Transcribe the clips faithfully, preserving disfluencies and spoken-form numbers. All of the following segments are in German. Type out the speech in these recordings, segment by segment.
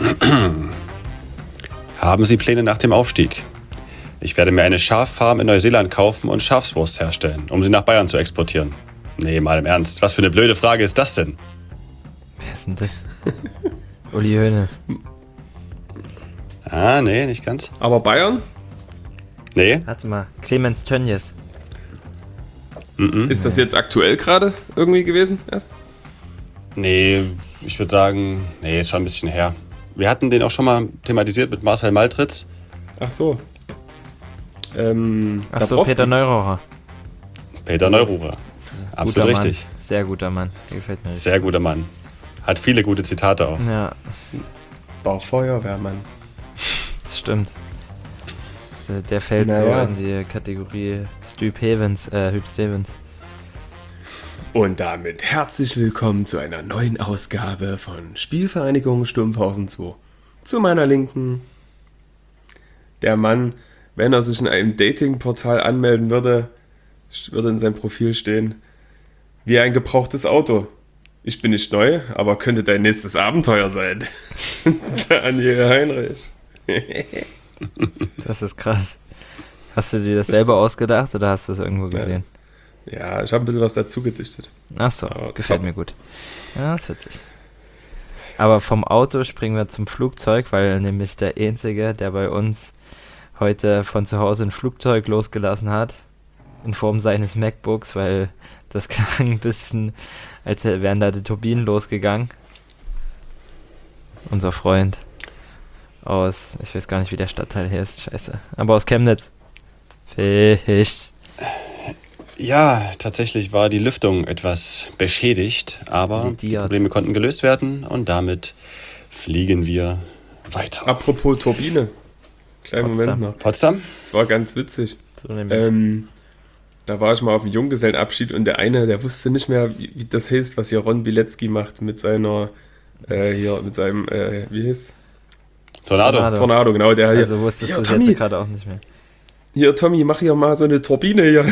Haben Sie Pläne nach dem Aufstieg? Ich werde mir eine Schaffarm in Neuseeland kaufen und Schafswurst herstellen, um sie nach Bayern zu exportieren. Nee, mal im Ernst. Was für eine blöde Frage ist das denn? Wer ist denn das? Uli Hoeneß. Ah, nee, nicht ganz. Aber Bayern? Nee. Warte mal, Clemens Tönnies. Mm-mm. Ist das jetzt aktuell gerade irgendwie gewesen erst? Nee, ich würde sagen, nee, ist schon ein bisschen her. Wir hatten den auch schon mal thematisiert mit Marcel Maltritz. Ach so. Ähm, Achso, Dabrowski. Peter Neurohrer. Peter Neururer. Absolut Guter richtig. Mann. Sehr guter Mann. Der gefällt mir richtig. Sehr guter Mann. Hat viele gute Zitate auch. Ja, War Feuerwehrmann. das stimmt. Der, der fällt Naja. so in die Kategorie Stu Havens, äh, Hüb Stevens. Und damit herzlich willkommen zu einer neuen Ausgabe von Spielvereinigung Stumpfhausen zwei. Zu meiner Linken der Mann, wenn er sich in einem Datingportal anmelden würde, würde in seinem Profil stehen, wie ein gebrauchtes Auto. Ich bin nicht neu, aber könnte dein nächstes Abenteuer sein. Daniel Heinrich. Das ist krass. Hast du dir das selber ausgedacht oder hast du es irgendwo gesehen? Ja, ich habe ein bisschen was dazu gedichtet. Ach so, Aber gefällt top. mir gut. Ja, ist witzig. Aber vom Auto springen wir zum Flugzeug, weil nämlich der Einzige, der bei uns heute von zu Hause ein Flugzeug losgelassen hat, in Form seines MacBooks, weil das klang ein bisschen, als wären da die Turbinen losgegangen. Unser Freund aus, ich weiß gar nicht, wie der Stadtteil hier ist, scheiße, aber aus Chemnitz. Fisch. Ja, tatsächlich war die Lüftung etwas beschädigt, aber die Lidiert. Probleme konnten gelöst werden und damit fliegen wir weiter. Apropos Turbine. Kleinen Potsdam. Moment noch. Potsdam? Das war ganz witzig. So nämlich. Ähm, da war ich mal auf dem Junggesellenabschied und der eine, der wusste nicht mehr, wie, wie das heißt, was hier Ron Bilecki macht mit seiner, äh, hier, mit seinem, äh, wie heißt Tornado. Tornado. Tornado, genau, der hier. Also wusstest hier, du es Tommy, jetzt gerade auch nicht mehr. hier, Tommy, mach hier mal so eine Turbine hier.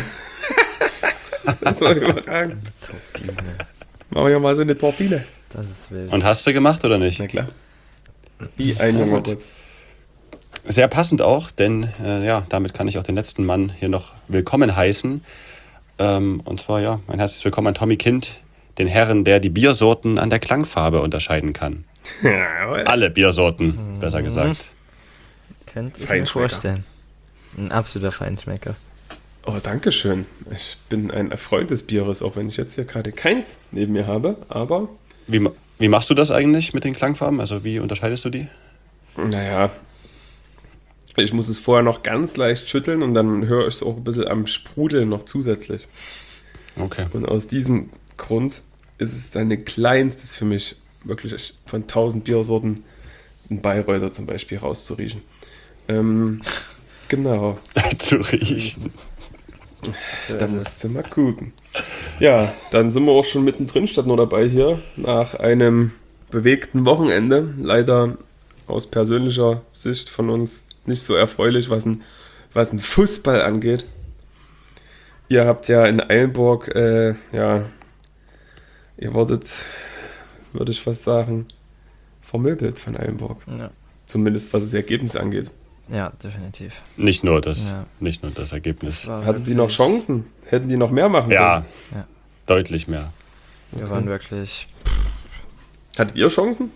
Das war überragend. Turbine. Mach hier mal so eine Turbine. Das ist wild. Und hast du gemacht oder nicht? Na klar. Wie ein Ja, junger gut. Gott. Sehr passend auch, denn äh, ja, damit kann ich auch den letzten Mann hier noch willkommen heißen. Ähm, und zwar ja, ein herzliches Willkommen an Tommy Kind, den Herren, der die Biersorten an der Klangfarbe unterscheiden kann. Jawohl. Alle Biersorten, besser gesagt. Könnte ich mir Feinschmecker. vorstellen. Ein absoluter Feinschmecker. Oh, danke schön. Ich bin ein Freund des Bieres, auch wenn ich jetzt hier gerade keins neben mir habe, aber Wie, ma- wie machst du das eigentlich mit den Klangfarben? Also wie unterscheidest du die? naja, ich muss es vorher noch ganz leicht schütteln und dann höre ich es auch ein bisschen am Sprudeln noch zusätzlich. Okay. Und aus diesem Grund ist es eine kleinstes für mich, wirklich von tausend Biersorten ein Bayreuther zum Beispiel rauszuriechen. Ähm, genau, Zu riechen. da musst du mal gucken. Ja, dann sind wir auch schon mittendrin, statt nur dabei hier, nach einem bewegten Wochenende. Leider aus persönlicher Sicht von uns nicht so erfreulich, was ein, was ein Fußball angeht. Ihr habt ja in Eilenburg, äh, ja, ihr wurdet, würde ich fast sagen, vermöbelt von Eilenburg. Ja, Zumindest was das Ergebnis angeht. ja definitiv. Nicht nur das, Ja. nicht nur das Ergebnis. war Hatten die noch wirklich- Chancen? Hätten die noch mehr machen Ja, Ja. deutlich mehr. Wir Okay. waren wirklich können? Hattet ihr Chancen?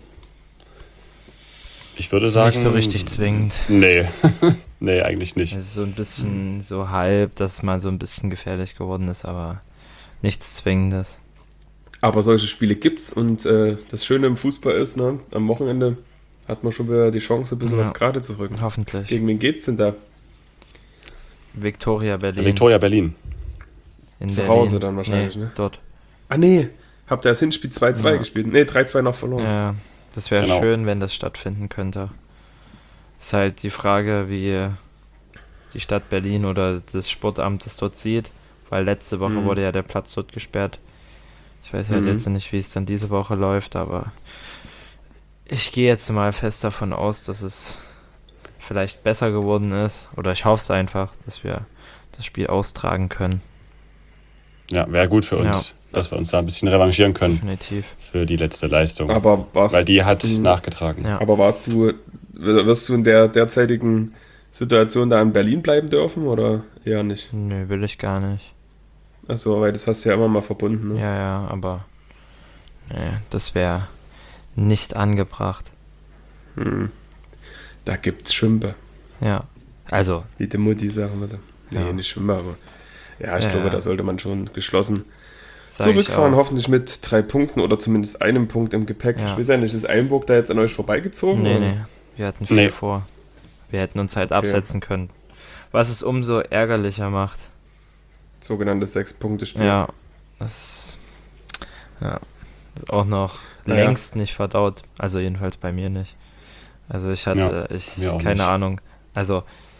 Ich würde sagen... nicht so richtig zwingend. Nee, nee, eigentlich nicht. Also so ein bisschen so halb, dass es mal so ein bisschen gefährlich geworden ist, aber nichts Zwingendes. Aber solche Spiele gibt's und äh, das Schöne im Fußball ist, ne, am Wochenende hat man schon wieder die Chance, ein bisschen Ja. was gerade zu rücken. Hoffentlich. Gegen wen geht's denn da? Victoria Berlin. Viktoria Berlin. in Zu Berlin. Hause dann wahrscheinlich, nee, ne? Dort. Ah nee, habt ihr das Hinspiel zwei zwei Ja. gespielt? Nee, drei zwei noch verloren. Ja, das wäre Genau. schön, wenn das stattfinden könnte. Ist halt die Frage, wie die Stadt Berlin oder das Sportamt das dort sieht, weil letzte Woche Mhm. wurde ja der Platz dort gesperrt. Ich weiß halt Mhm. jetzt nicht, wie es dann diese Woche läuft, aber ich gehe jetzt mal fest davon aus, dass es vielleicht besser geworden ist, oder ich hoffe es einfach, dass wir das Spiel austragen können. Ja, wäre gut für uns, ja. dass wir uns da ein bisschen revanchieren können. Definitiv. Für die letzte Leistung. Aber warst, Weil die hat mh, nachgetragen. Ja. Aber warst du, wirst du in der derzeitigen Situation da in Berlin bleiben dürfen oder eher nicht? Nö, will ich gar nicht. Achso, weil das hast du ja immer mal verbunden, ne? Ja, ja, aber nee, das wäre nicht angebracht. Hm. Da gibt's Schwimpe. Ja, also. Wie die Mutti sagen würde. Nee, ja. nicht Schwimpe, aber ja, ich ja, glaube, ja. da sollte man schon geschlossen Sag zurückfahren, hoffentlich mit drei Punkten oder zumindest einem Punkt im Gepäck. Ja. Ich weiß ja nicht, ist Einburg da jetzt an euch vorbeigezogen? Nee, oder? nee, wir hatten viel nee. vor. Wir hätten uns halt okay. absetzen können. Was es umso ärgerlicher macht. Sogenanntes Sechs-Punkte-Spiel. Ja, das ja, ist auch noch naja. längst nicht verdaut. Also jedenfalls bei mir nicht. Also ich hatte, ja, ich, keine nicht. Ahnung. Also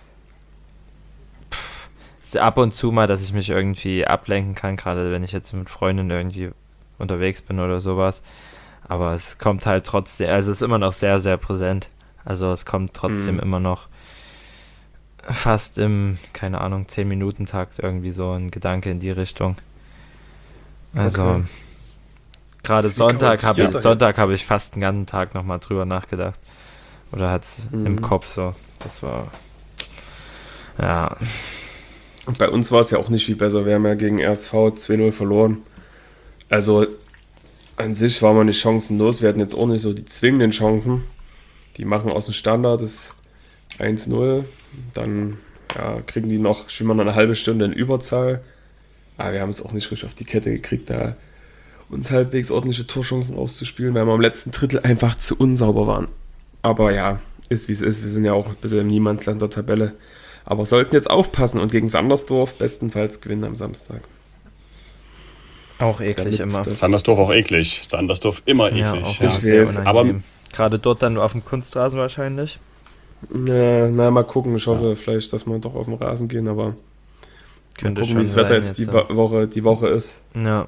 pff, ab und zu mal, dass ich mich irgendwie ablenken kann, gerade wenn ich jetzt mit Freundinnen irgendwie unterwegs bin oder sowas. Aber es kommt halt trotzdem, also es ist immer noch sehr, sehr präsent. Also es kommt trotzdem mhm. immer noch fast im, keine Ahnung, zehn Minuten Takt irgendwie so ein Gedanke in die Richtung. Also okay. gerade Sonntag habe ich, Sonntag habe ich fast den ganzen Tag nochmal drüber nachgedacht. Oder hat es mhm. im Kopf so. Das war ja. Und bei uns war es ja auch nicht viel besser. Wir haben ja gegen R S V zwei null verloren. Also an sich waren wir nicht chancenlos. Wir hatten jetzt auch nicht so die zwingenden Chancen. Die machen aus dem Standard das eins null. Dann ja, kriegen die noch, spielen wir noch eine halbe Stunde in Überzahl. Aber wir haben es auch nicht richtig auf die Kette gekriegt, da uns halbwegs ordentliche Torchancen rauszuspielen, weil wir am letzten Drittel einfach zu unsauber waren. Aber ja, ist wie es ist. Wir sind ja auch ein bisschen im Niemandsland der Tabelle. Aber sollten jetzt aufpassen und gegen Sandersdorf bestenfalls gewinnen am Samstag. Auch eklig immer. Sandersdorf auch eklig. Sandersdorf immer eklig. Ja, auch ja. Sehr aber gerade dort dann auf dem Kunstrasen wahrscheinlich. Na, na, mal gucken. Ich hoffe ja. vielleicht, dass wir doch auf den Rasen gehen, aber könnte mal gucken, wie das Wetter jetzt, jetzt die, ja. Woche, die Woche ist. Ja.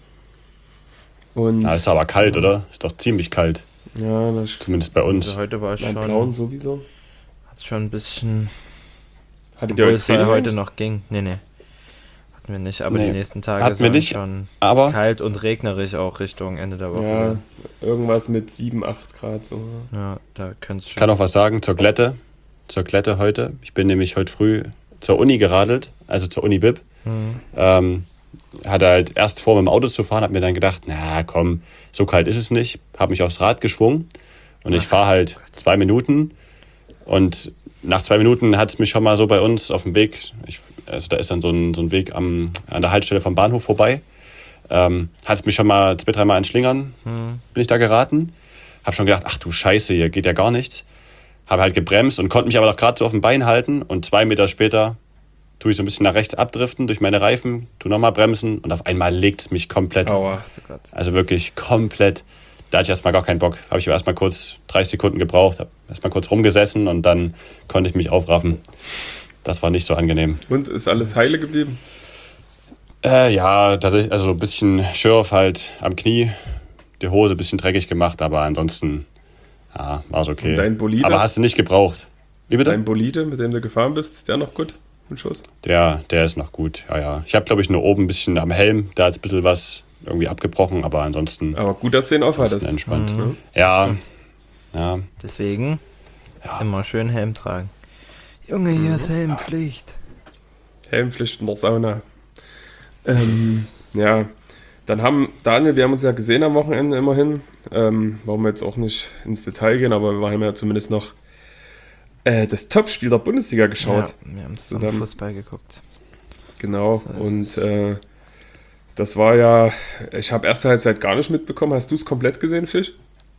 Und ja, ist aber kalt, oder? Ist doch ziemlich kalt. Ja, das zumindest bei uns. Also heute war es schon. Blauen sowieso. Hat schon ein bisschen. Hattet ihr es ja heute noch ging. Nee, nee. Hatten wir nicht, aber nee. die nächsten Tage Hatten wir nicht, schon aber kalt und regnerisch auch Richtung Ende der Woche. Ja, irgendwas mit sieben, acht Grad so. Ja, da könnte es schon. Ich kann auch was sagen zur Glätte. Zur Glätte heute. Ich bin nämlich heute früh zur Uni geradelt, also zur Uni Bib. Mhm. Ähm, hatte halt erst vor, mit dem Auto zu fahren, hab mir dann gedacht, na komm, so kalt ist es nicht. Hab mich aufs Rad geschwungen und ich fahre halt zwei Minuten und nach zwei Minuten hat es mich schon mal so bei uns auf dem Weg, ich, also da ist dann so ein, so ein Weg am, an der Haltestelle vom Bahnhof vorbei, ähm, hat es mich schon mal zwei, dreimal an Schlingern, hm. bin ich da geraten. Hab schon gedacht, ach du Scheiße, hier geht ja gar nichts. Habe halt gebremst und konnte mich aber noch gerade so auf dem Bein halten und zwei Meter später tue ich so ein bisschen nach rechts abdriften durch meine Reifen, tue nochmal bremsen und auf einmal legt es mich komplett. Aua. Also wirklich komplett. Da hatte ich erstmal gar keinen Bock. Habe ich aber erstmal kurz dreißig Sekunden gebraucht, habe erstmal kurz rumgesessen und dann konnte ich mich aufraffen. Das war nicht so angenehm. Und ist alles heile geblieben? Äh, ja, tatsächlich, also ein bisschen Schürf halt am Knie, die Hose ein bisschen dreckig gemacht, aber ansonsten ja, war es okay. Und dein Bolide? Aber hast du nicht gebraucht. Wie bitte? Dein Bolide, mit dem du gefahren bist, ist der noch gut? Mit Schuss? Der, der ist noch gut, ja, ja. Ich habe, glaube ich, nur oben ein bisschen am Helm, da hat es ein bisschen was irgendwie abgebrochen, aber ansonsten. Aber gut, dass du ihn aufhattest. Entspannt. Mhm. Ja. ja. Deswegen ja. immer schön Helm tragen. Junge, hier ist Helmpflicht. Helmpflicht in der Sauna. Ähm, ja, dann haben, Daniel, wir haben uns ja gesehen am Wochenende immerhin. Ähm, wollen wir jetzt auch nicht ins Detail gehen, aber wir haben ja zumindest noch äh, das Topspiel der Bundesliga geschaut. Ja, wir haben zusammen Fußball geguckt. Genau, so und äh, das war ja, ich habe erste Halbzeit gar nicht mitbekommen. Hast du es komplett gesehen, Fisch?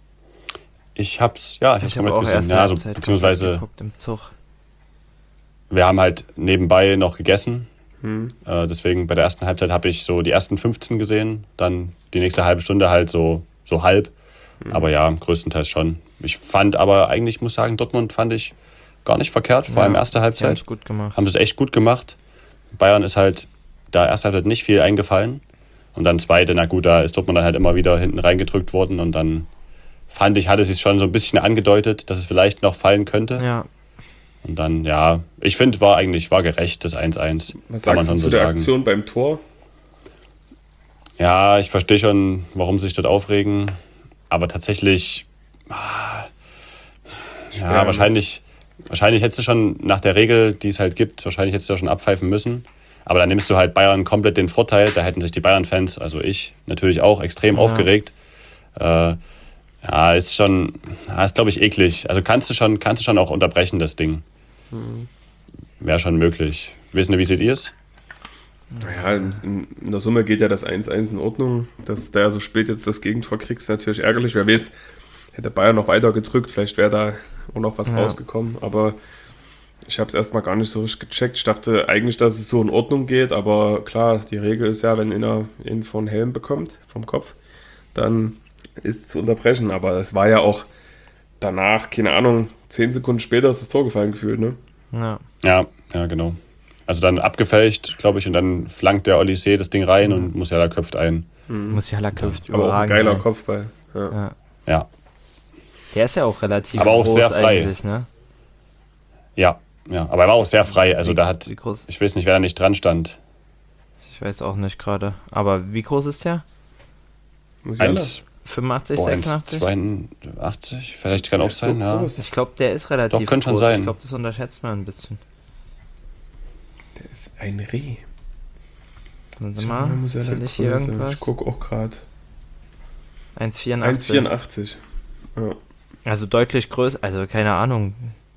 Ich hab's, ja, ich, ich hab's komplett gesehen. Ja, also, beziehungsweise geguckt im Zug. Wir haben halt nebenbei noch gegessen. Hm. Äh, deswegen bei der ersten Halbzeit habe ich so die ersten fünfzehn gesehen, dann die nächste halbe Stunde halt so, so halb. Hm. Aber ja, größtenteils schon. Ich fand aber eigentlich, muss sagen, Dortmund fand ich gar nicht verkehrt, vor ja, allem erste Halbzeit. Haben es gut gemacht. Haben das echt gut gemacht. Bayern ist halt, da erste Halbzeit nicht viel eingefallen. Und dann zweite, na gut, da ist Dortmund dann halt immer wieder hinten reingedrückt worden. Und dann fand ich, hatte es sich schon so ein bisschen angedeutet, dass es vielleicht noch fallen könnte. Ja. Und dann, ja, ich finde, war eigentlich war gerecht, das eins eins. Was sagst du zu der Aktion beim Tor? Ja, ich verstehe schon, warum sie sich dort aufregen. Aber tatsächlich, ah, ja, Ja, wahrscheinlich, wahrscheinlich hättest du schon nach der Regel, die es halt gibt, wahrscheinlich hättest du schon abpfeifen müssen. Aber dann nimmst du halt Bayern komplett den Vorteil. Da hätten sich die Bayern-Fans, also ich natürlich auch, extrem Ja. aufgeregt. Äh, ja, ist schon, ja, ist glaube ich eklig. Also kannst du schon, kannst du schon auch unterbrechen, das Ding. Wäre schon möglich. Wissen Sie, wie seht ihr es? Naja, in, in der Summe geht ja das eins eins in Ordnung. Dass der so spät jetzt das Gegentor kriegst, ist natürlich ärgerlich. Wer weiß, hätte Bayern noch weiter gedrückt, vielleicht wäre da auch noch was Ja. rausgekommen. Aber ich habe es erstmal gar nicht so richtig gecheckt. Ich dachte eigentlich, dass es so in Ordnung geht, aber klar, die Regel ist ja, wenn einer einen von Helm bekommt, vom Kopf, dann ist zu unterbrechen. Aber es war ja auch danach, keine Ahnung, zehn Sekunden später ist das Tor gefallen gefühlt, ne? Ja. Ja, ja, genau. Also dann abgefälscht, glaube ich, und dann flankt der Olysee das Ding rein und Musiala köpft ein. Musiala köpft Aber auch ein überragend geiler ein. Kopfball. Ja. Ja. Ja, Der ist ja auch relativ Aber auch groß sehr frei. eigentlich, ne? ja, ja. Aber er war auch sehr frei. Also da hat, Wie groß? ich weiß nicht, wer da nicht dran stand. Ich weiß auch nicht gerade. Aber wie groß ist der? Musiala. eins fünfundachtzig, Boah, eins sechsundachtzig? zweiundachtzig, vielleicht kann auch Der ist so sein, ja. groß. Ich glaube, der ist relativ Doch, könnte schon groß. sein. Ich glaube, das unterschätzt man ein bisschen. Der ist ein Reh. Warte Schau mal, Musiala finde ich hier Größe. irgendwas? Ich gucke auch gerade. eins eins vierundachtzig. vierundachtzig. Ja. Also deutlich größer, also keine Ahnung.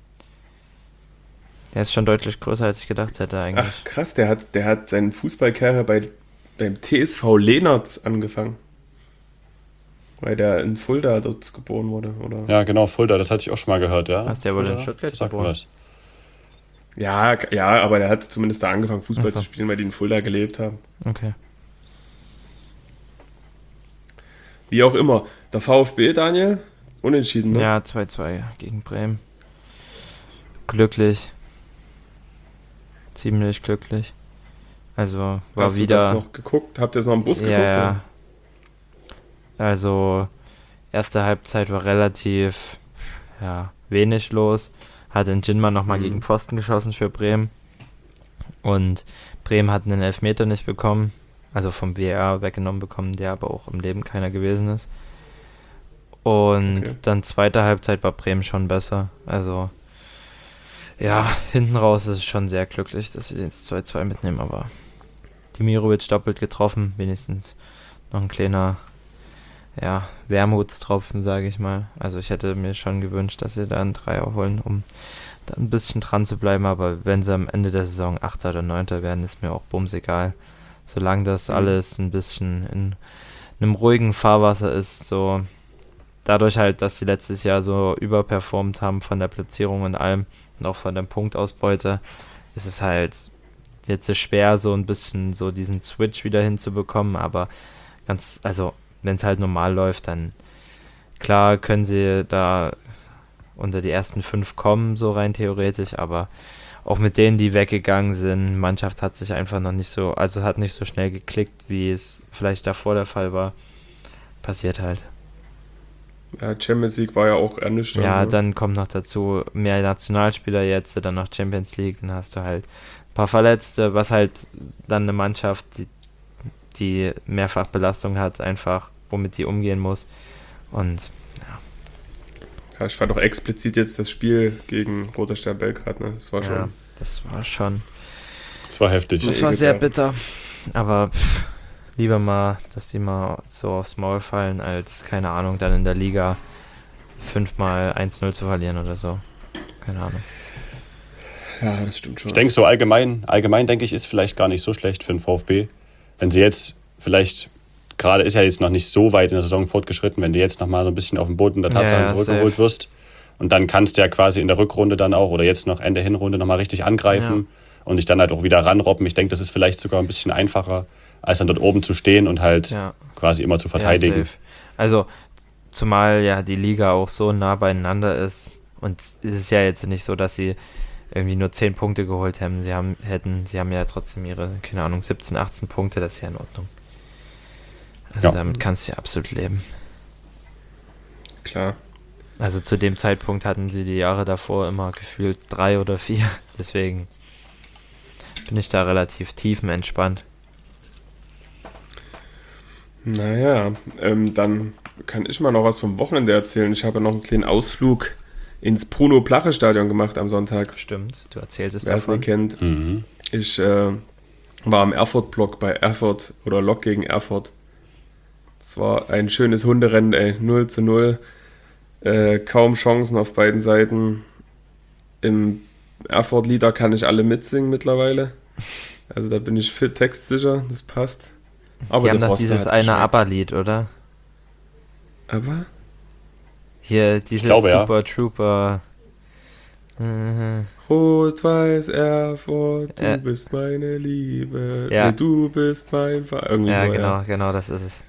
Der ist schon deutlich größer, als ich gedacht hätte eigentlich. Ach krass, der hat, der hat seinen Fußballkarriere bei, beim T S V Lehnertz angefangen. Weil der in Fulda dort geboren wurde, oder? Ja, genau, Fulda, das hatte ich auch schon mal gehört, ja. Hast du ja wohl in Fulda, Stuttgart das sagt mir geboren. was. Ja, k- ja, aber der hat zumindest da angefangen, Fußball Ach so. zu spielen, weil die in Fulda gelebt haben. Okay. Wie auch immer. Der VfB, Daniel, unentschieden, ne? Ja, zwei zwei gegen Bremen. Glücklich. Ziemlich glücklich. Also war Hast wieder. du das noch geguckt? Habt ihr es noch im Bus Ja, geguckt? ja. oder? Also erste Halbzeit war relativ ja, wenig los. Hat in Jinman nochmal Mhm. gegen Pfosten geschossen für Bremen. Und Bremen hat einen Elfmeter nicht bekommen. Also vom V A R weggenommen bekommen, der aber auch im Leben keiner gewesen ist. Und Okay. dann zweite Halbzeit war Bremen schon besser. Also ja, hinten raus ist es schon sehr glücklich, dass sie jetzt zwei zwei mitnehmen, aber Dimirovic doppelt getroffen, wenigstens noch ein kleiner ja, Wermutstropfen, sage ich mal. Also ich hätte mir schon gewünscht, dass sie da einen Dreier holen, um da ein bisschen dran zu bleiben, aber wenn sie am Ende der Saison Achter oder Neunter werden, ist mir auch bums egal. Solange das Mhm. alles ein bisschen in einem ruhigen Fahrwasser ist, so dadurch halt, dass sie letztes Jahr so überperformt haben von der Platzierung und allem und auch von der Punktausbeute, ist es halt jetzt so schwer, so ein bisschen so diesen Switch wieder hinzubekommen, aber ganz, also wenn es halt normal läuft, dann klar können sie da unter die ersten fünf kommen, so rein theoretisch, aber auch mit denen, die weggegangen sind, Mannschaft hat sich einfach noch nicht so, also hat nicht so schnell geklickt, wie es vielleicht davor der Fall war. Passiert halt. Ja, Champions League war ja auch ernüchternd. Ja, ne? dann kommt noch dazu mehr Nationalspieler jetzt, dann noch Champions League, dann hast du halt ein paar Verletzte, was halt dann eine Mannschaft, die, die mehrfach Belastung hat, einfach, womit die umgehen muss. Und Ja, ich fand auch explizit jetzt das Spiel gegen Roter Stern Belgrad, ne? Das war ja, schon. das war schon, Das war heftig. das Nee, war geht sehr ja. bitter. Aber pff, lieber mal, dass die mal so aufs Maul fallen, als, keine Ahnung, dann in der Liga fünfmal eins null zu verlieren oder so. Keine Ahnung. Ja, das stimmt schon. Ich denke so allgemein, allgemein denke ich, ist vielleicht gar nicht so schlecht für den VfB. Wenn sie jetzt vielleicht, gerade ist ja jetzt noch nicht so weit in der Saison fortgeschritten, wenn du jetzt nochmal so ein bisschen auf den Boden der Ja, Tatsachen ja, zurückgeholt safe. wirst und dann kannst du ja quasi in der Rückrunde dann auch oder jetzt noch Ende Hinrunde nochmal richtig angreifen und dich dann halt auch wieder ranrobben. Ich denke, das ist vielleicht sogar ein bisschen einfacher, als dann dort oben zu stehen und halt Ja. quasi immer zu verteidigen. Ja, safe. Also, zumal ja die Liga auch so nah beieinander ist und es ist ja jetzt nicht so, dass sie irgendwie nur zehn Punkte geholt haben. Sie haben hätten, sie haben ja trotzdem ihre, keine Ahnung, siebzehn, achtzehn Punkte, das ist ja in Ordnung. Also Ja. damit kannst du ja absolut leben. Klar. Also zu dem Zeitpunkt hatten sie die Jahre davor immer gefühlt drei oder vier. Deswegen bin ich da relativ tiefenentspannt. Naja, ähm, dann kann ich mal noch was vom Wochenende erzählen. Ich habe noch einen kleinen Ausflug ins Bruno-Plache-Stadion gemacht am Sonntag. Stimmt, du erzählst es Wer es davon. nicht kennt. Mhm. Ich äh, war am Erfurt-Block bei Erfurt oder Lok gegen Erfurt. Es war ein schönes Hunderennen, ey. null zu null. Äh, kaum Chancen auf beiden Seiten. Im Erfurt-Lieder kann ich alle mitsingen mittlerweile. Also da bin ich fit textsicher, das passt. Aber Die haben der doch Roster dieses hat eine geschmeckt. ABBA-Lied, oder? Aber? Hier, dieses glaube, ja. Super Trooper. Mhm. Rot-Weiß Erfurt, du Ja. bist meine Liebe. Ja. Nee, du bist mein Ver Irgendwie Ja, so, genau, ja. genau, das ist es.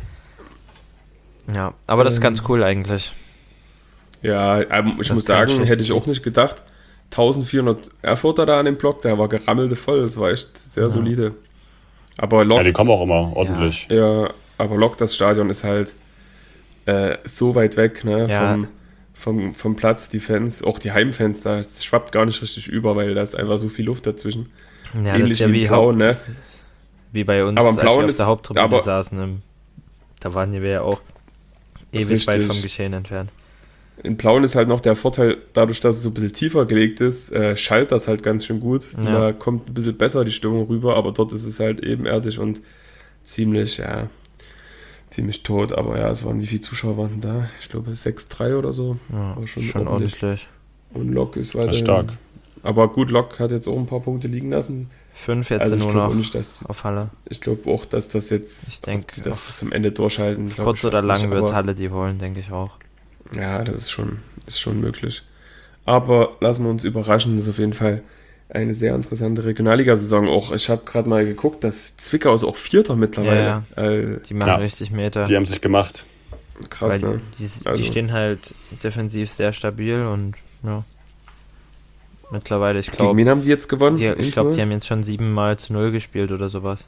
Ja, aber das ist ganz Ähm, cool eigentlich. Ja, ähm, ich Das muss ist kein sagen, schlechtes hätte ich auch Lied. nicht gedacht. eintausendvierhundert Erfurter da an dem Block, der war gerammelt voll, das war echt sehr Ja. solide. Aber Lok, Ja, die kommen auch immer ordentlich. ja, aber Lok, das Stadion ist halt äh, so weit weg, ne, Ja. vom, vom, vom Platz, die Fans, auch die Heimfans, da es schwappt gar nicht richtig über, weil da ist einfach so viel Luft dazwischen. Ja, das Ähnlich ist ja wie wie, im Haupt, Blauen, ne? wie bei uns, Aber im als Blauen wir auf ist- der Haupttribüne aber- saßen. Im, da waren wir ja auch ewig weit Richtig. vom Geschehen entfernt. In Plauen ist halt noch der Vorteil, dadurch, dass es so ein bisschen tiefer gelegt ist, äh, schallt das halt ganz schön gut. Und Ja. Da kommt ein bisschen besser die Stimmung rüber, aber dort ist es halt ebenerdig und ziemlich, ja, ziemlich tot. Aber ja, es waren, wie viele Zuschauer waren denn da? Ich glaube sechs drei oder so. Ja, Aber schon, schon ordentlich. ordentlich. Und Lok ist weiter. Das ist stark. Aber gut, Lok hat jetzt auch ein paar Punkte liegen lassen. Fünf jetzt Also ich nur glaube noch auch nicht, dass auf Halle. ich glaube auch, dass das jetzt, Ich denk, ob die das auf- bis zum Ende durchhalten. glaub Kurz ich oder fast lang nicht, wird aber- Halle die holen, denke ich auch. Ja, das ist schon, ist schon möglich. Aber lassen wir uns überraschen, das ist auf jeden Fall eine sehr interessante Regionalligasaison. Auch ich habe gerade mal geguckt, dass Zwickau ist auch Vierter mittlerweile. Äh, Die machen Ja. richtig Meter. Die haben sich gemacht. krass, weil ne? die, die Also- stehen halt defensiv sehr stabil und ja. Mittlerweile, ich Gegen glaube, wen haben die jetzt gewonnen? die, ich glaube, eins null? die haben jetzt schon siebenmal zu null gespielt oder sowas.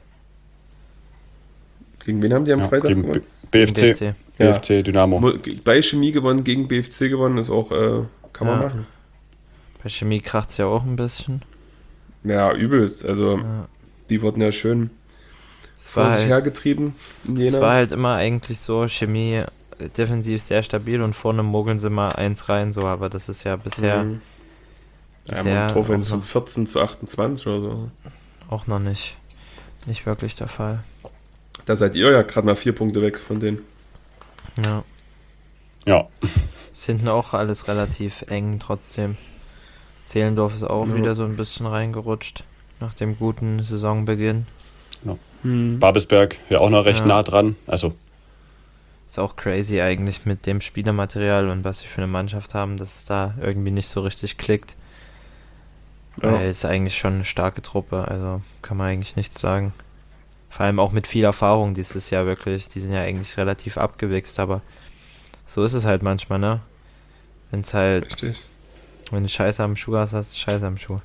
Gegen wen haben die am Ja, Freitag gegen gewonnen? B- Gegen BFC, BFC Dynamo. Mo- Bei Chemie gewonnen, gegen B F C gewonnen, ist auch, äh, kann man Ja. machen. Bei Chemie kracht es ja auch ein bisschen. Ja, übelst. Also, Ja. die wurden ja schön Es vor war, sich halt, hergetrieben in es Jena. war halt immer eigentlich so, Chemie äh, defensiv sehr stabil und vorne mogeln sie mal eins rein, so, aber das ist ja bisher Mhm. Ja, bisher man auch, Torverhältnis von noch, vierzehn zu achtundzwanzig oder so. auch noch nicht, nicht wirklich der Fall. Da seid ihr ja gerade mal vier Punkte weg von denen. Ja. Ja, Ist hinten auch alles relativ eng trotzdem. Zehlendorf ist auch Ja. wieder so ein bisschen reingerutscht nach dem guten Saisonbeginn. Mhm. Babelsberg ja auch noch recht Ja. nah dran. Also, Ist auch crazy eigentlich mit dem Spielermaterial und was sie für eine Mannschaft haben, dass es da irgendwie nicht so richtig klickt. Ja. Weil es ist eigentlich schon eine starke Truppe, also kann man eigentlich nichts sagen. Vor allem auch mit viel Erfahrung dieses Jahr wirklich. Die sind ja eigentlich relativ abgewichst, aber so ist es halt manchmal, ne? Wenn es halt, Richtig. wenn du Scheiße am Schuh hast, hast du Scheiße am Schuh.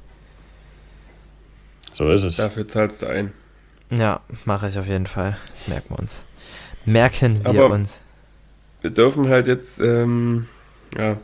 so ist es. Dafür zahlst du ein. Ja, mache ich auf jeden Fall. Das merken wir uns. Merken wir Aber- uns. Wir dürfen halt jetzt, ähm, ja,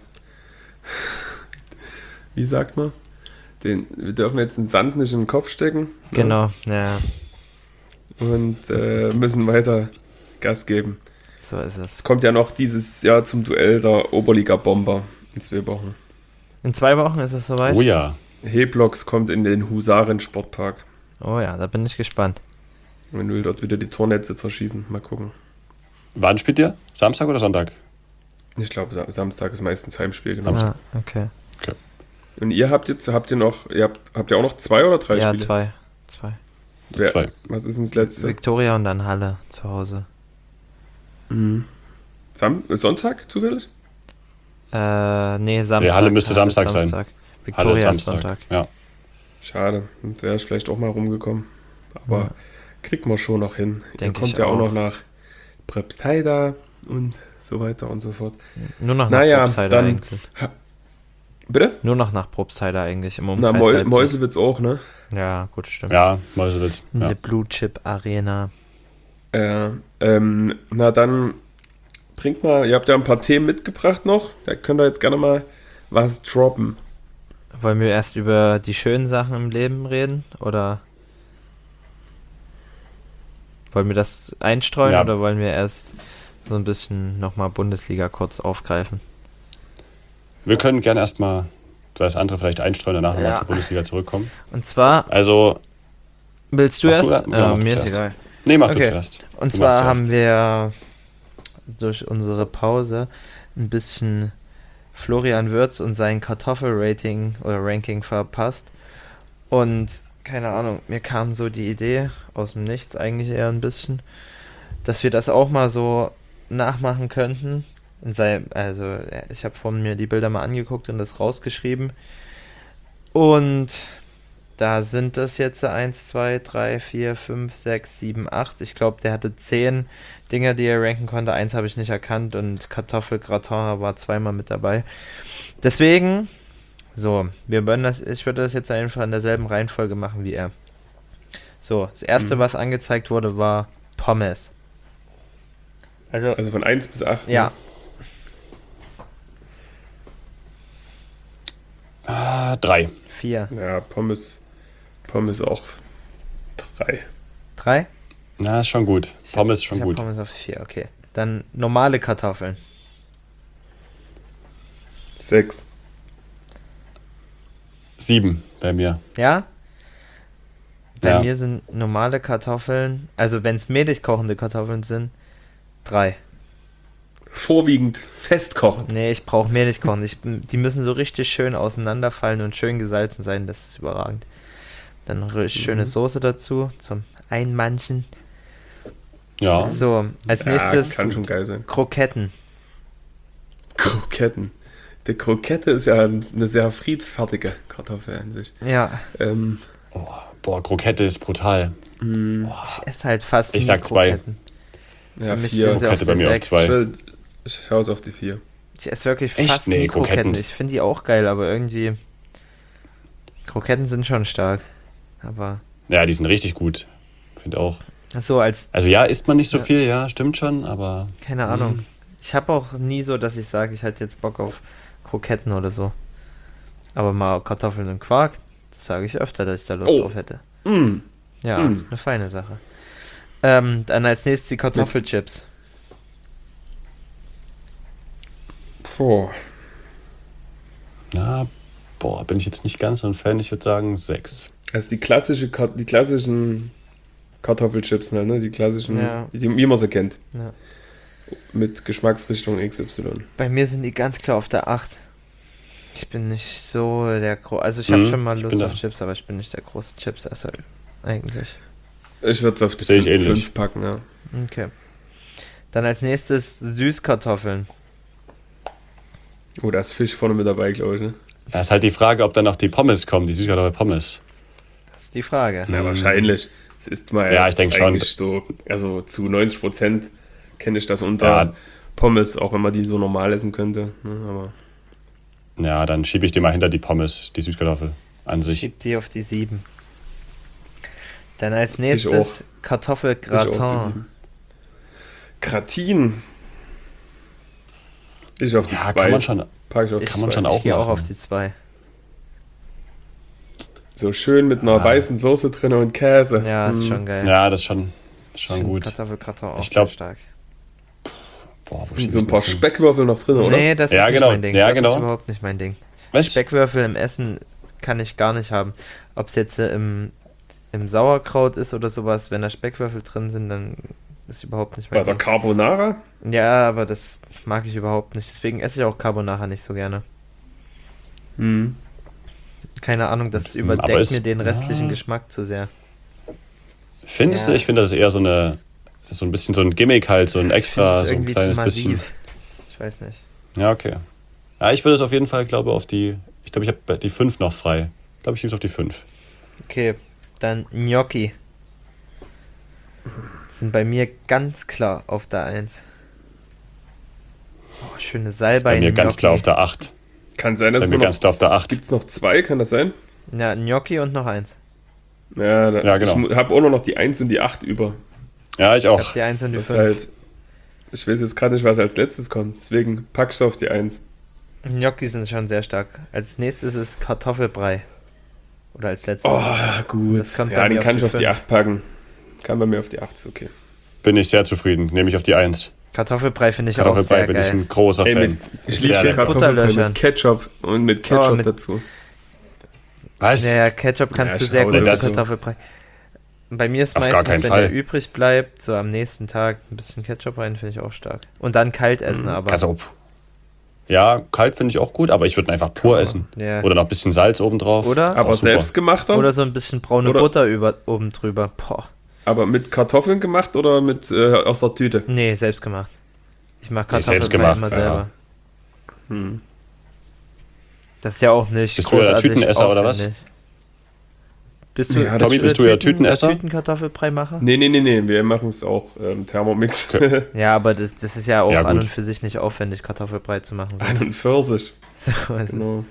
wie sagt man? Den, wir dürfen jetzt den Sand nicht in den Kopf stecken. ne? Genau, ja, Und äh, müssen weiter Gas geben. so ist es. Es kommt ja noch dieses Jahr zum Duell der Oberliga-Bomber in zwei Wochen. In zwei Wochen ist es soweit. Oh ja. Heblox kommt in den Husaren-Sportpark. Oh ja, da bin ich gespannt. Und will dort wieder die Tornetze zerschießen. Mal gucken. Wann spielt ihr? Samstag oder Sonntag? Ich glaube, Sa- Samstag ist meistens Heimspiel, genau. Ah, okay. Und ihr habt jetzt, habt ihr noch, ihr habt, habt ihr auch noch zwei oder drei Ja, Spiele? zwei. Zwei. Wer, Zwei. Was ist denn das letzte? Viktoria und dann Halle zu Hause. Mhm. Sam Sonntag zufällig? Äh, nee, Samstag. Nee, Halle müsste ist Samstag sein. Samstag. Halle Viktoria ist ist Samstag. Sonntag. Ja. Schade. Und wäre ich vielleicht auch mal rumgekommen. Aber Ja. kriegt man schon noch hin. Ihr Denk kommt ich ja auch auch. noch nach Probstheida und so weiter und so fort. Nur noch nach Naja, Probstheida dann- eigentlich. Bitte? Nur noch nach Probstheida eigentlich im Na, Umkreis Mäu Leipzig. Meuselwitz auch, ne? Ja, gut, stimmt. Ja, Meuselwitz. In Ja. der Blue Chip Arena. Äh, ähm, na dann bringt mal, ihr habt ja ein paar Themen mitgebracht noch. Da könnt ihr jetzt gerne mal was droppen. Wollen wir erst über die schönen Sachen im Leben reden? Oder Wollen wir das einstreuen Ja. oder wollen wir erst so ein bisschen nochmal Bundesliga kurz aufgreifen? Wir können gerne erstmal das andere vielleicht einstreuen, danach nochmal Ja. zur Bundesliga zurückkommen. Und zwar, Also, willst du Machst erst? du da? Genau, äh, mach du mir ist zuerst. egal. nee, mach Okay. du zuerst. Und Du zwar machst haben zuerst. wir durch unsere Pause ein bisschen Florian Wirtz und sein Kartoffelrating oder Ranking verpasst. Und keine Ahnung, mir kam so die Idee aus dem Nichts eigentlich eher ein bisschen, dass wir das auch mal so nachmachen könnten. In seinem, also äh, ich habe von mir die Bilder mal angeguckt und das rausgeschrieben. Und da sind es jetzt eins, zwei, drei, vier, fünf, sechs, sieben, acht. Ich glaube, der hatte zehn Dinger, die er ranken konnte. Eins habe ich nicht erkannt und Kartoffelgratin war zweimal mit dabei. Deswegen, so, wir würden das, ich würde das jetzt einfach in derselben Reihenfolge machen wie er. So, das erste, Mhm. was angezeigt wurde, war Pommes. Also, Also von eins bis acht. ja, Ah, drei. vier. Ja, Pommes, Pommes auch drei. Drei? Na, ist schon gut. Pommes ist schon ich hab gut. Pommes auf vier, okay. Dann normale Kartoffeln. Sechs. Sieben bei mir. Ja? Bei Ja. mir sind normale Kartoffeln, also wenn es mehlig kochende Kartoffeln sind, drei. Vorwiegend festkochen. Nee, ich brauche mehlig kochen. Ich, die müssen so richtig schön auseinanderfallen und schön gesalzen sein, das ist überragend. Dann noch richtig schöne Soße dazu, zum Einmanchen. Ja. So, als Ja, nächstes kann schon geil sein. Kroketten. Kroketten. Die Krokette ist ja eine sehr friedfertige Kartoffel an sich. Ja, Ähm, Oh, boah, Krokette ist brutal. ich esse halt fast Ich nie sag zwei. Kroketten. ja, Für mich vier. sind sie auf Krokette bei der mir auf sechs. zwei. Ich, will, ich schaue es auf die vier. Ich esse wirklich Echt? fast Nee, nie Kroketten. Kroketten- Ich finde die auch geil, aber irgendwie Kroketten sind schon stark. Aber Ja, die sind richtig gut. Finde auch. so als, Also ja, isst man nicht so Ja. viel, ja, stimmt schon, aber keine Ahnung. Ich habe auch nie so, dass ich sage, ich hätte jetzt Bock auf Kroketten oder so. Aber mal Kartoffeln und Quark, das sage ich öfter, dass ich da Lust Oh. drauf hätte. Mm. Ja, Mm. eine feine Sache. Ähm, dann als nächstes die Kartoffelchips. Boah. na, boah, bin ich jetzt nicht ganz so ein Fan. Ich würde sagen sechs. Also die klassische, Kar- die klassischen Kartoffelchips, ne? Die klassischen, Ja. die, wie man sie kennt. Ja. Mit Geschmacksrichtung X Y. Bei mir sind die ganz klar auf der acht. Ich bin nicht so der Gro... Also ich habe Mhm, schon mal ich Lust bin auf da. Chips, aber ich bin nicht der große Chipsesser eigentlich. Ich würde es auf die Sehe ich fünf, ähnlich. fünf packen, ja. Okay. Dann als nächstes Süßkartoffeln. Oh, da ist Fisch vorne mit dabei, glaube ich, ne? Da ist halt die Frage, ob dann noch die Pommes kommen, die Süßkartoffel Pommes. Das ist die Frage. Ja, wahrscheinlich. Es ist mal Ja, ich denk schon. eigentlich so, also zu neunzig Prozent kenne ich das unter Ja. Pommes, auch wenn man die so normal essen könnte. Ne? Aber Ja, dann schiebe ich die mal hinter die Pommes, die Süßkartoffel an sich. Schieb die auf die sieben. Dann als Ich nächstes ich auch die Kartoffelgratin. sieben. Gratin. Ich auf die Ja, zwei. kann man schon, Pack ich auf die kann man zwei. schon auch Ich gehe auch machen. auf die zwei. So schön mit einer Ah. weißen Soße drin und Käse. Ja, ist Hm. schon geil. Ja, das ist schon, ist Ich schon find gut. Kartoffelgratin auch Ich sehr glaub- stark. Boah, wo Und schieb so ich ein paar das hin? Speckwürfel noch drin, oder? Nee, das ist Ja, nicht genau. mein Ding. Ja, das genau. ist überhaupt nicht mein Ding. Was? Speckwürfel im Essen kann ich gar nicht haben. Ob es jetzt äh, im, im Sauerkraut ist oder sowas, wenn da Speckwürfel drin sind, dann ist überhaupt nicht Bei mein der Ding. Carbonara? Ja, aber das mag ich überhaupt nicht. Deswegen esse ich auch Carbonara nicht so gerne. Hm. Keine Ahnung, das Mm, aber überdeckt ist- mir den restlichen ja. Geschmack zu sehr. Findest Ja. du? Ich finde, das ist eher so eine, so ein bisschen so ein Gimmick halt, so ein Ich finde extra, es so ein irgendwie zu kleines bisschen. massiv. Ich weiß nicht. Ja, okay. Ja, ich würde es auf jeden Fall, glaube auf die, ich glaube, ich habe die fünf noch frei. Ich glaube, ich nehme es auf die fünf. Okay, dann Gnocchi. Sind bei mir ganz klar auf der eins. Oh, schöne Das ist Salbei. bei mir ganz klar auf der acht. Kann sein, dass Bei es mir nur ganz noch, klar auf der acht. Gibt es noch zwei, kann das sein? Ja, Gnocchi und noch eins. Ja, da, Ja, genau. ich habe auch noch die eins und die acht über. Ja, ich Ich auch. hab die eins und die Das ist fünf. halt, ich weiß jetzt gerade nicht, was als letztes kommt. Deswegen pack ich auf die eins. Gnocchi sind schon sehr stark. Als nächstes ist Kartoffelbrei. Oder als letztes. Oh, gut. Das kommt bei ja, mir den auf kann die ich auf die fünf. acht packen. Kann bei mir auf die acht, ist okay. Bin ich sehr zufrieden, nehme ich auf die eins. Kartoffelbrei finde ich auch Kartoffelbrei sehr bin geil. ich ein großer Ey, Fan. mit, ich Ist liebe sehr schön lecker. Kartoffelbrei Butterlöchern. mit Ketchup und mit Ketchup Oh, mit- dazu. Was? Ja, ja, Ketchup kannst Ja, du ich sehr hau gut das zu so. Kartoffelbrei. Bei mir ist Auf gar meistens, keinen wenn Fall. der übrig bleibt, so am nächsten Tag ein bisschen Ketchup rein, finde ich auch stark. Und dann kalt essen, aber. Also, pff. ja, kalt finde ich auch gut, aber ich würde ihn einfach pur essen. Ja. Oder noch ein bisschen Salz obendrauf. Oder? Aber Auch super. selbstgemachter? Oder so ein bisschen braune Oder- Butter über, oben drüber. Boah. Aber mit Kartoffeln gemacht oder mit äh, aus der Tüte? Nee, selbst gemacht. Ich mache Nee, selbst Kartoffelbrei gemacht, immer ja. selber. Hm. Das ist ja auch nicht Bist du ja der großartig Tütenesser oder was? aufwendig. Bist du, Ja, Tommy, bist du ja Tüten- Tütenesser? Tütenkartoffelbrei-Macher? Nee, nee, nee, nee, wir machen es auch ähm, Thermomix. Ja, aber das, das ist ja auch Ja, an gut. und für sich nicht aufwendig, Kartoffelbrei zu machen. Ein und Pfirsich. So, es ist- Genau.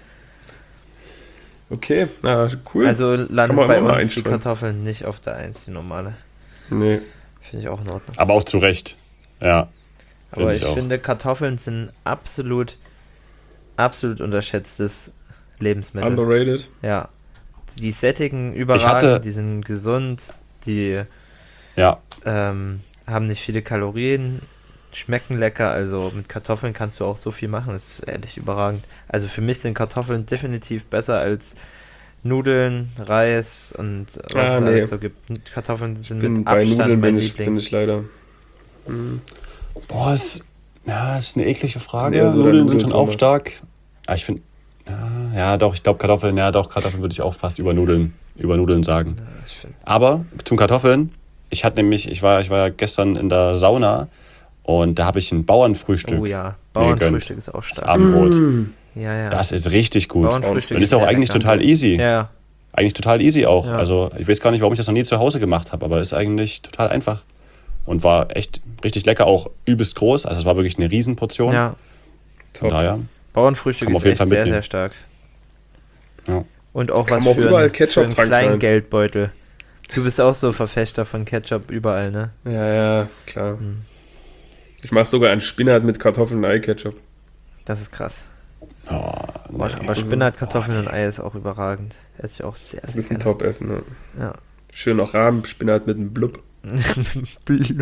Okay, na cool. Also landen man bei immer mal uns die einstreuen. Kartoffeln nicht auf der eins, die normale. nee. Finde ich auch in Ordnung. Aber auch zu Recht. Ja. Aber Finde ich, ich auch. finde, Kartoffeln sind absolut, absolut unterschätztes Lebensmittel. Underrated. Ja. Die sättigen überragend, hatte- die sind gesund, die Ja. ähm, haben nicht viele Kalorien, schmecken lecker. Also mit Kartoffeln kannst du auch so viel machen. Das ist ehrlich überragend. Also für mich sind Kartoffeln definitiv besser als Nudeln, Reis und was Ah, es nee. alles so gibt. Kartoffeln sind Bin, mit bei Abstand Nudeln mein bin ich, Liebling. bin ich leider. Hm. Boah, ist, ja, ist eine eklige Frage. Ja, so der Nudeln sind schon auch Nudeln-Thomas. stark. Ja, ich finde, ja, ja, doch, ich glaube Kartoffeln, ja, doch, Kartoffeln würde ich auch fast über Nudeln, über Nudeln sagen. Ja, ich find- Aber zum Kartoffeln, ich hatte nämlich, ich war, ich war ja gestern in der Sauna und da habe ich ein Bauernfrühstück. Oh ja, mir gegönnt. Bauernfrühstück ist auch Das stark. Abendbrot. Mm. Ja, ja. Das ist richtig gut. Bauernfrühstück Und ist auch sehr eigentlich lecker. total easy. Ja, ja. Eigentlich total easy auch. Ja. Also ich weiß gar nicht, warum ich das noch nie zu Hause gemacht habe, aber ist eigentlich total einfach. Und war echt richtig lecker, auch übelst groß. Also es war wirklich eine Riesenportion. ja. Von Top. daher, Bauernfrühstück Kann man ist auf jeden echt Fall sehr, mitnehmen. sehr stark. Ja. Und auch Kann was man auch für, überall ein, für Ketchup einen dran kleinen knallen. Geldbeutel. Du bist auch so Verfechter von Ketchup überall, ne? Ja, ja, klar. Hm. Ich mache sogar einen Spinat mit Kartoffeln und Ei-Ketchup. Das ist krass. Oh, Aber, nee. aber Spinat, Kartoffeln und Ei ist auch überragend. Esse ich auch sehr, Das sehr ist ein gerne. Top-Essen. Ne? Ja. Schön noch Rahmenspinat mit einem Blub. Blub.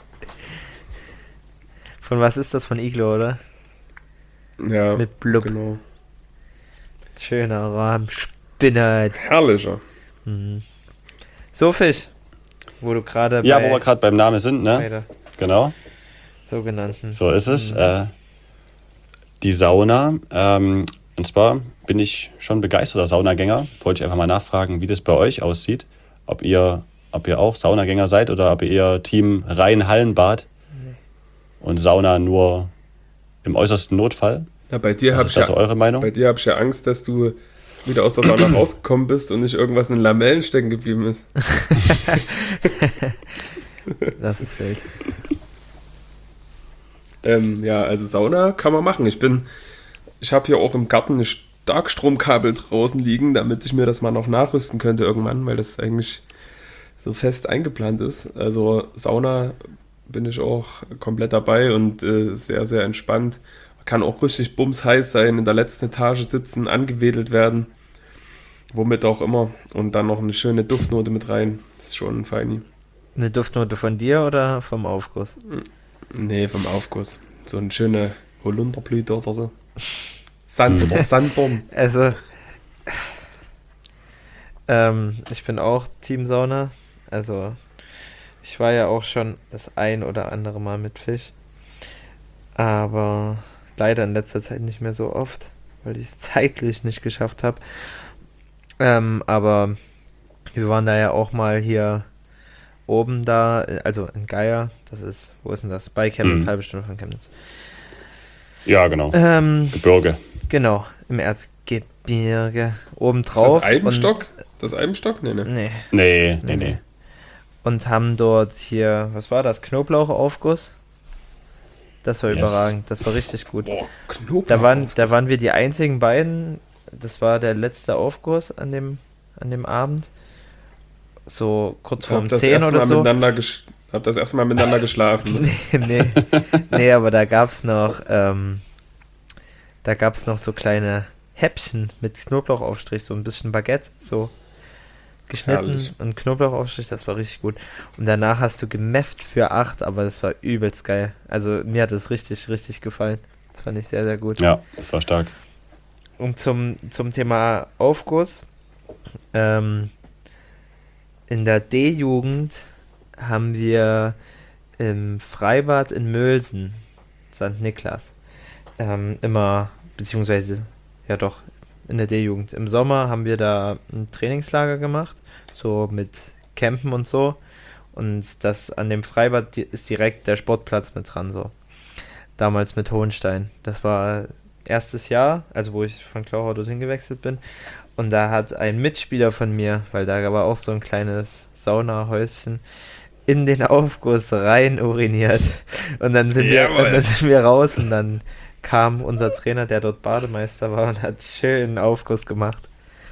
Von was ist das? Von Iglo, oder? Ja, Mit Blub. genau. Schöner Rahmen. Spinat. Herrlicher. Mhm. So, Fisch. Wo du gerade Ja, bei wo wir gerade beim Namen sind, ne? bei der Genau, sogenannten. so ist es. Mhm. Äh, die Sauna. Ähm, und zwar bin ich schon begeisterter Saunagänger. Wollte ich einfach mal nachfragen, wie das bei euch aussieht. Ob ihr, ob ihr auch Saunagänger seid oder ob ihr eher Team rein Hallenbad und Sauna nur im äußersten Notfall. Ja, bei dir Was habe ist ich, da so ja, eure Meinung? bei dir hab ich ja Angst, dass du wieder aus der Sauna rausgekommen bist und nicht irgendwas in den Lamellen stecken geblieben ist. Das ist wild. Ähm, ja, also Sauna kann man machen. Ich bin, ich habe hier auch im Garten ein Starkstromkabel draußen liegen, damit ich mir das mal noch nachrüsten könnte irgendwann, weil das eigentlich so fest eingeplant ist. Also Sauna bin ich auch komplett dabei und äh, sehr, sehr entspannt. Kann auch richtig bumsheiß sein, in der letzten Etage sitzen, angewedelt werden, womit auch immer. Und dann noch eine schöne Duftnote mit rein. Das ist schon ein Feini. Eine Duftnote von dir oder vom Aufguss? Nee, vom Aufguss. So eine schöne Holunderblüte oder so. Sand oder Sandborn. Also, ähm, ich bin auch Team Sauna. Also, ich war ja auch schon das ein oder andere Mal mit Fisch. Aber leider in letzter Zeit nicht mehr so oft, weil ich es zeitlich nicht geschafft habe. Ähm, aber wir waren da ja auch mal hier oben da, also in Geier. Das ist, wo ist denn das? Bei Chemnitz, Mhm. halbe Stunde von Chemnitz. Ja, genau. Ähm, Gebirge. genau, im Erzgebirge. Oben Ist drauf. das Eibenstock? Und, Das Eibenstock? Nee, ne. nee. Nee, nee, Nee, nee. nee. Und haben dort hier, was war das? Knoblauchaufguss. Das war Yes. überragend. Das war richtig gut. Boah, Knoblauch. Da waren, da waren wir die einzigen beiden. Das war der letzte Aufguss an dem, an dem Abend. So kurz Ich vor hab um das, zehn erste oder Mal so. miteinander gesch- hab das erste Mal miteinander geschlafen. Ne? nee, nee, aber da gab es noch, ähm, da gab es noch so kleine Häppchen mit Knoblauchaufstrich, so ein bisschen Baguette, so. geschnitten Herrlich. und Knoblauchaufstrich, das war richtig gut. Und danach hast du gemefft für acht, aber das war übelst geil. Also mir hat es richtig, richtig gefallen. Das fand ich sehr, sehr gut. Ja, das war stark. Und zum, zum Thema Aufguss. Ähm, in der D-Jugend haben wir im Freibad in Mölsen, Sankt Niklas, ähm, immer, beziehungsweise, ja doch, in der D-Jugend. Im Sommer haben wir da ein Trainingslager gemacht, so mit Campen und so. Und das an dem Freibad di- ist direkt der Sportplatz mit dran, so. Damals mit Hohenstein. Das war erstes Jahr, also wo ich von Klauchau dorthin gewechselt bin. Und da hat ein Mitspieler von mir, weil da war auch so ein kleines Saunahäuschen, in den Aufguss rein uriniert. Und dann sind wir, Jawohl. und dann sind wir raus und dann kam unser Trainer, der dort Bademeister war, und hat schön Aufguss gemacht.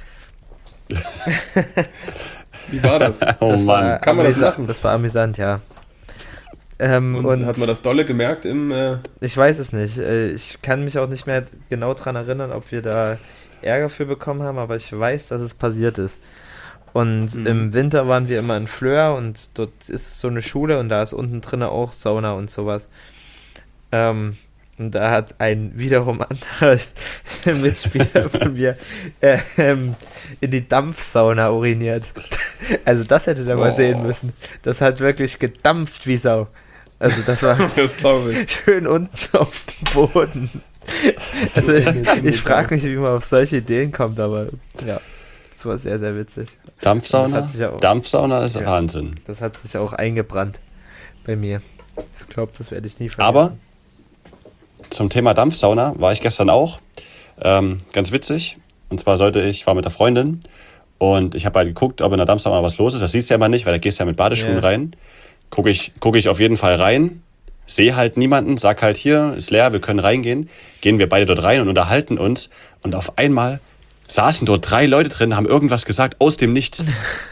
Wie war das? Oh Das Mann. war Kann man das amüsa- machen? Das war amüsant, ja. Ähm, Und, und hat man das dolle gemerkt im... Äh, ich weiß es nicht. Äh, Ich kann mich auch nicht mehr genau daran erinnern, ob wir da Ärger für bekommen haben, aber ich weiß, dass es passiert ist. Und Mhm. im Winter waren wir immer in Flöhr und dort ist so eine Schule und da ist unten drin auch Sauna und sowas. Ähm, und da hat ein wiederum anderer Mitspieler von mir äh, ähm, in die Dampfsauna uriniert. Also das hätte er mal Oh. sehen müssen. Das hat wirklich gedampft wie Sau. Also das war das glaube ich. schön unten auf dem Boden. Also ich, ich frage mich, wie man auf solche Ideen kommt, aber ja, das war sehr, sehr witzig. Dampfsauna? Das hat sich ja auch- Dampfsauna ist Ja. Wahnsinn. Das hat sich auch eingebrannt bei mir. Ich glaube, das werde ich nie vergessen. Aber zum Thema Dampfsauna war ich gestern auch. Ähm, ganz witzig. Und zwar sollte ich, war mit der Freundin und ich habe halt geguckt, ob in der Dampfsauna was los ist. Das siehst du ja immer nicht, weil da gehst du ja mit Badeschuhen Ja. rein. Gucke ich, guck ich auf jeden Fall rein, sehe halt niemanden, sag halt hier, ist leer, wir können reingehen. Gehen wir beide dort rein und unterhalten uns. Und auf einmal saßen dort drei Leute drin, haben irgendwas gesagt aus dem Nichts.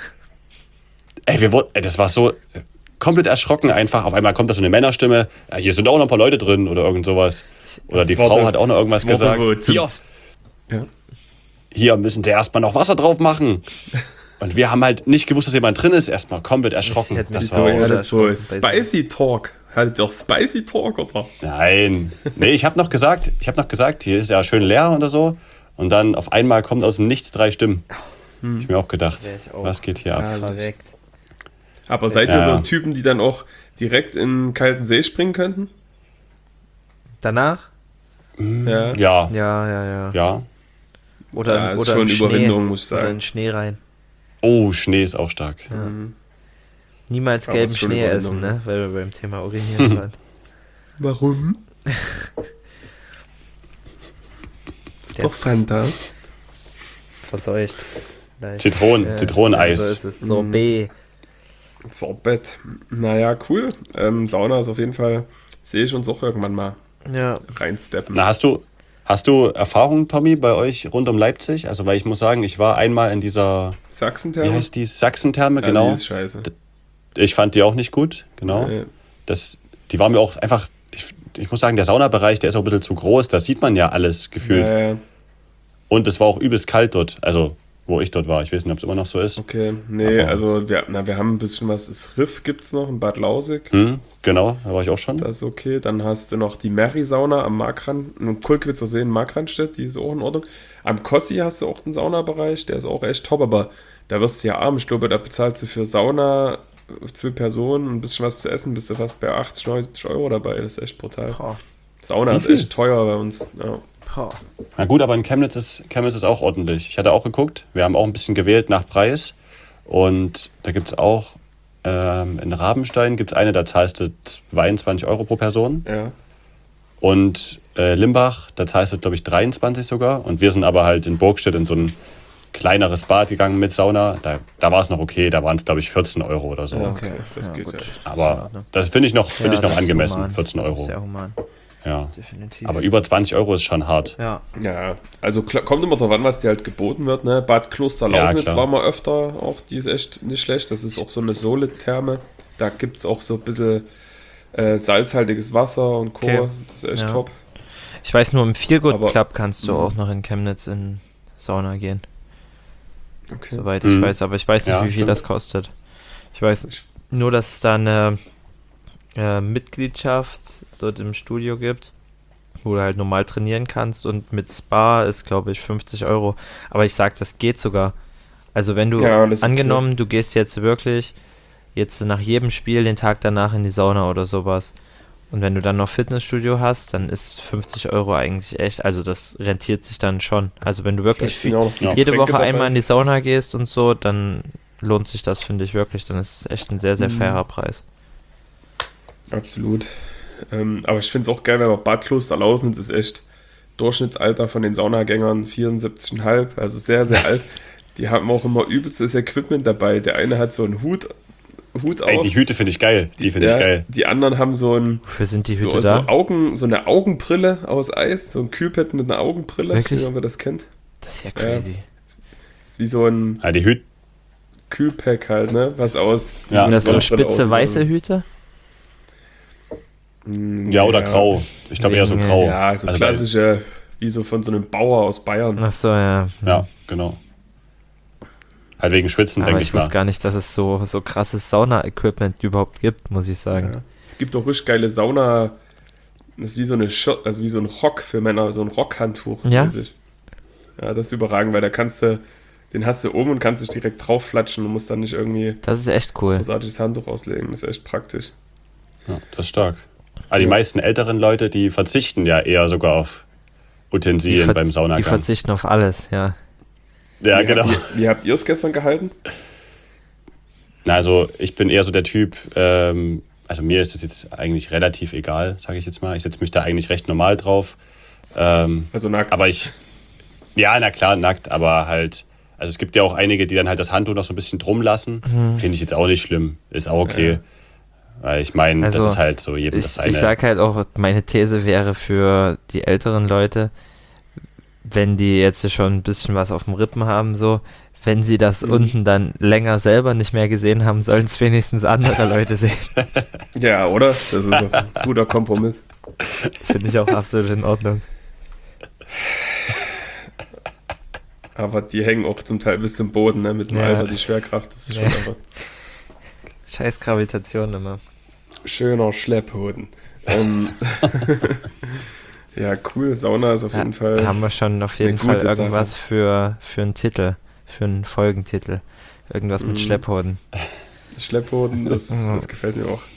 Ey, wir wurden, ey, das war so komplett erschrocken einfach. Auf einmal kommt da so eine Männerstimme. Ja, hier sind auch noch ein paar Leute drin oder irgend sowas. Oder die Das Frau Wort- hat auch noch irgendwas das Wort, gesagt. wo zum- Hier, Ja. hier müssen sie erstmal noch Wasser drauf machen. Und wir haben halt nicht gewusst, dass jemand drin ist. Erstmal komplett erschrocken. Ich hätte mich Das So, auch war, ihr Ja, hattet das schon. wohl Spicy Talk. Hattet ihr auch Spicy Talk, oder? nein. Nee, ich habe noch gesagt, ich habe noch gesagt, hier ist ja schön leer oder so. Und dann auf einmal kommen aus dem Nichts drei Stimmen. Hm. Ich mir auch gedacht, Wär ich auch. was geht hier ab? Verreckt. Aber seid ihr Ja. so Typen, die dann auch direkt in den kalten See springen könnten? Danach? Ja. Ja, Ja, ja, ja. ja. Oder, Ja, ist oder schon in Schnee. Überwindung, muss ich Oder sagen. in Schnee rein. Oh, Schnee ist auch stark. Ja. Mhm. Niemals Aber gelben ist schon Schnee essen, Überwindung, ne? Weil wir beim Thema Urinieren waren. Warum? Das ist Der doch Fanta. Verseucht. Leicht. Zitronen, Ja, Zitroneneis. So ist es. Sorbet. Sorbet. Naja, cool. Ähm, Sauna ist auf jeden Fall, sehe ich uns auch irgendwann mal Ja. reinsteppen. Na, hast du, hast du Erfahrung, Tommy, bei euch rund um Leipzig? Also, weil ich muss sagen, ich war einmal in dieser, wie Sachsen-Therme? heißt die, Sachsentherme, Ja, genau. die ist scheiße. Ich fand die auch nicht gut, genau. Nee. Das, die war mir auch einfach, ich, ich muss sagen, der Saunabereich, der ist auch ein bisschen zu groß, da sieht man ja alles gefühlt. Ja, ja. Und es war auch übelst kalt dort, also wo ich dort war. Ich weiß nicht, ob es immer noch so ist. Okay, nee, Aber- also wir, na, wir haben ein bisschen was, das Riff gibt's noch in Bad Lausig. Hm, genau, da war ich auch schon. Das ist okay. Dann hast du noch die Meri-Sauna am Markran, im Kulkwitzer See in Markranstädt, die ist auch in Ordnung. Am Kossi hast du auch den Saunabereich, der ist auch echt top, aber da wirst du ja arm. Ich glaube, da bezahlst du für Sauna zwei Personen ein bisschen was zu essen, bist du fast bei achtzig, neunzig Euro dabei. Das ist echt brutal. Boah. Sauna ist echt teuer bei uns. Ja. Boah. Na gut, aber in Chemnitz ist, Chemnitz ist auch ordentlich. Ich hatte auch geguckt, wir haben auch ein bisschen gewählt nach Preis. Und da gibt es auch, ähm, in Rabenstein gibt es eine, da zahlst du zweiundzwanzig Euro pro Person. Ja. Und äh, Limbach, da zahlst du, glaube ich, dreiundzwanzig sogar. Und wir sind aber halt in Burgstedt in so ein kleineres Bad gegangen mit Sauna. Da, da war es noch okay, da waren es, glaube ich, vierzehn Euro oder so. Ja, okay, das Ja, geht gut. ja. Aber das finde ich noch, finde ich Ja, noch das ist angemessen, human. vierzehn Das ist Euro. sehr human, Ja. definitiv. Aber über zwanzig Euro ist schon hart. ja. Ja, also klar, kommt immer drauf an, was dir halt geboten wird. Ne? Bad Kloster Ja, Lausnitz klar. war mal öfter auch, die ist echt nicht schlecht. Das ist auch so eine Sole-Therme. Da gibt es auch so ein bisschen äh, salzhaltiges Wasser und Co. Okay. Das ist echt Ja. top. Ich weiß nur, im Feelgood Aber- Club kannst du Mhm. auch noch in Chemnitz in Sauna gehen. Okay. Soweit ich Mhm. weiß, aber ich weiß nicht, Ja, wie viel stimmt. das kostet. Ich weiß nur, dass es da eine äh, Mitgliedschaft dort im Studio gibt, wo du halt normal trainieren kannst und mit Spa ist, glaube ich, fünfzig Euro. Aber ich sag, das geht sogar. Also wenn du, Ja, das ist angenommen, du gehst jetzt wirklich jetzt nach jedem Spiel den Tag danach in die Sauna oder sowas und wenn du dann noch Fitnessstudio hast, dann ist fünfzig Euro eigentlich echt, also das rentiert sich dann schon. Also wenn du wirklich Vielleicht sind viel, auch noch die Ja. jede Getränke Woche dabei. einmal in die Sauna gehst und so, dann lohnt sich das, finde ich wirklich. Dann ist es echt ein sehr, sehr Mhm. fairer Preis. Absolut. Ähm, aber ich finde es auch geil, wenn wir Badkloster Lausnitz ist echt Durchschnittsalter von den Saunagängern vierundsiebzig Komma fünf, also sehr, sehr alt. Die haben auch immer übelstes Equipment dabei. Der eine hat so einen Hut, Hut Ey, auf. die Hüte finde ich geil. Die finde ja, ich geil. Die anderen haben so ein Wofür sind die so, Hüte so, da? Augen, so eine Augenbrille aus Eis, so ein Kühlpad mit einer Augenbrille, Wirklich? wie man das kennt. Das ist ja crazy. Ist wie so ein Ja, die Hüte, Kühlpack halt, ne? Was aus. Ja. Sind das so Sonnenbrille spitze aussieht. weiße Hüte? Mm, ja, oder grau. Ich glaube eher so Wegen, grau. Ja, so Also klassische, wie so von so einem Bauer aus Bayern. Ach so, ja. Bei, ja, genau. Halt wegen Schwitzen, Aber denke ich ich mal. wusste gar nicht, dass es so, so krasses Sauna-Equipment überhaupt gibt, muss ich sagen. Ja. Es gibt auch richtig geile Sauna. Das ist wie so eine Shirt, also wie so ein Rock für Männer, so ein Rockhandtuch. Ja? mäßig. Ja, das ist überragend, weil da kannst du, den hast du oben und kannst dich direkt drauf flatschen und musst dann nicht irgendwie Das ist echt cool. großartiges Handtuch auslegen. Das ist echt praktisch. Ja, das ist stark. Aber die meisten älteren Leute, die verzichten ja eher sogar auf Die, Utensilien verz- beim die Saunagang. verzichten auf alles, ja. Ja, wie genau. Habt ihr, wie habt ihr es gestern gehalten? Na, also ich bin eher so der Typ, ähm, also mir ist das jetzt eigentlich relativ egal, sage ich jetzt mal. Ich setze mich da eigentlich recht normal drauf. Ähm, Also nackt. aber ich, ja, na klar, nackt, aber halt, also es gibt ja auch einige, die dann halt das Handtuch noch so ein bisschen drum lassen. Mhm. Finde ich jetzt auch nicht schlimm, ist auch okay. Weil ich meine, Also, das ist halt so jedem das Ich, seine. ich sag halt auch, meine These wäre für die älteren Leute, wenn die jetzt schon ein bisschen was auf dem Rippen haben, so, wenn sie das Mhm. unten dann länger selber nicht mehr gesehen haben, sollen es wenigstens andere Leute sehen. Ja, oder? Das ist doch ein guter Kompromiss. Das finde ich auch absolut in Ordnung. Aber die hängen auch zum Teil bis zum Boden, ne? Mit dem Ja. Alter, die Schwerkraft. Das ist schon Ja. einfach Scheiß Gravitation immer. schöner Schlepphoden. Ähm, ja, cool. Sauna ist auf Ja, jeden Fall. da haben wir schon auf jeden eine Fall gute irgendwas für, für einen Titel, für einen Folgentitel. Irgendwas mit Mhm. Schlepphoden. Schlepphoden, das, Ja. das gefällt mir auch.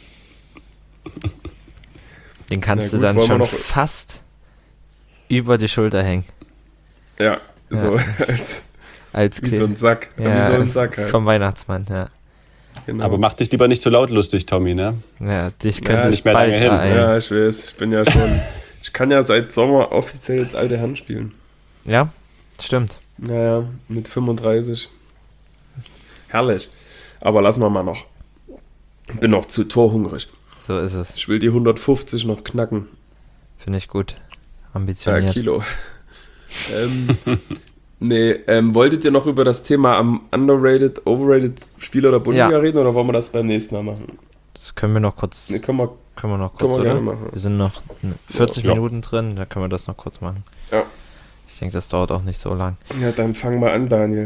Den kannst Na du gut, dann wollen wir schon noch- fast über die Schulter hängen. Ja, so Ja. als Als wie Ki- so ein Sack. Ja, wie so ein Sack halt. vom Weihnachtsmann, ja. Genau. Aber mach dich lieber nicht so lautlustig, Tommy, ne? Ja, dich Ja, könnte ist es nicht mehr bald lange hin. ereilen. Ja, ich weiß. Ich bin ja schon. Ich kann ja seit Sommer offiziell jetzt alte Herren spielen. Ja, stimmt. Naja, mit fünfunddreißig. Herrlich. Aber lassen wir mal noch. Ich bin noch zu torhungrig. So ist es. Ich will die hundertfünfzig noch knacken. Finde ich gut. Äh, Ambitioniert. Kilo. ähm, nee, ähm, wolltet ihr noch über das Thema am underrated, overrated Spieler der Bundesliga Ja. reden oder wollen wir das beim nächsten Mal machen? Das können wir noch kurz, Nee, können wir, können wir noch können kurz, wir gerne oder? machen. Wir sind noch ne, vierzig Ja. Minuten drin, da können wir das noch kurz machen. Ja. Ich denke, das dauert auch nicht so lang. Ja, dann fangen wir an, Daniel.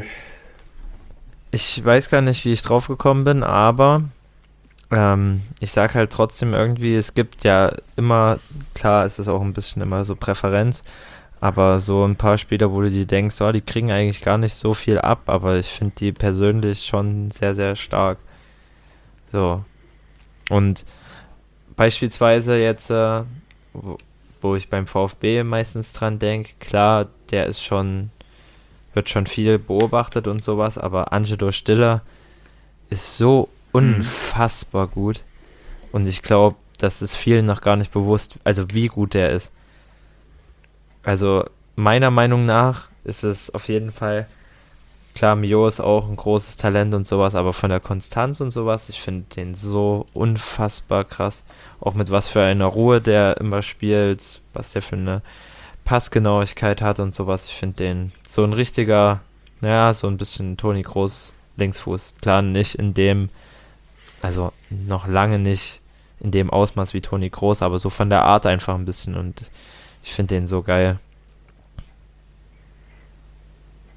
Ich weiß gar nicht, wie ich drauf gekommen bin, aber ähm, ich sag halt trotzdem irgendwie, es gibt ja immer, klar, es ist auch ein bisschen immer so Präferenz, aber so ein paar Spieler, wo du dir denkst, oh, die kriegen eigentlich gar nicht so viel ab, aber ich finde die persönlich schon sehr, sehr stark. So. Und beispielsweise jetzt, äh, wo, wo ich beim VfB meistens dran denke, klar, der ist schon, wird schon viel beobachtet und sowas, aber Angelo Stiller ist so unfassbar gut. Und ich glaube, das ist vielen noch gar nicht bewusst, also wie gut der ist. Also meiner Meinung nach ist es auf jeden Fall, klar, Mio ist auch ein großes Talent und sowas, aber von der Konstanz und sowas, ich finde den so unfassbar krass. Auch mit was für einer Ruhe der immer spielt, was der für eine Passgenauigkeit hat und sowas. Ich finde den so ein richtiger, naja, so ein bisschen Toni Kroos Linksfuß. Klar, nicht in dem, also noch lange nicht in dem Ausmaß wie Toni Kroos, aber so von der Art einfach ein bisschen und ich finde den so geil.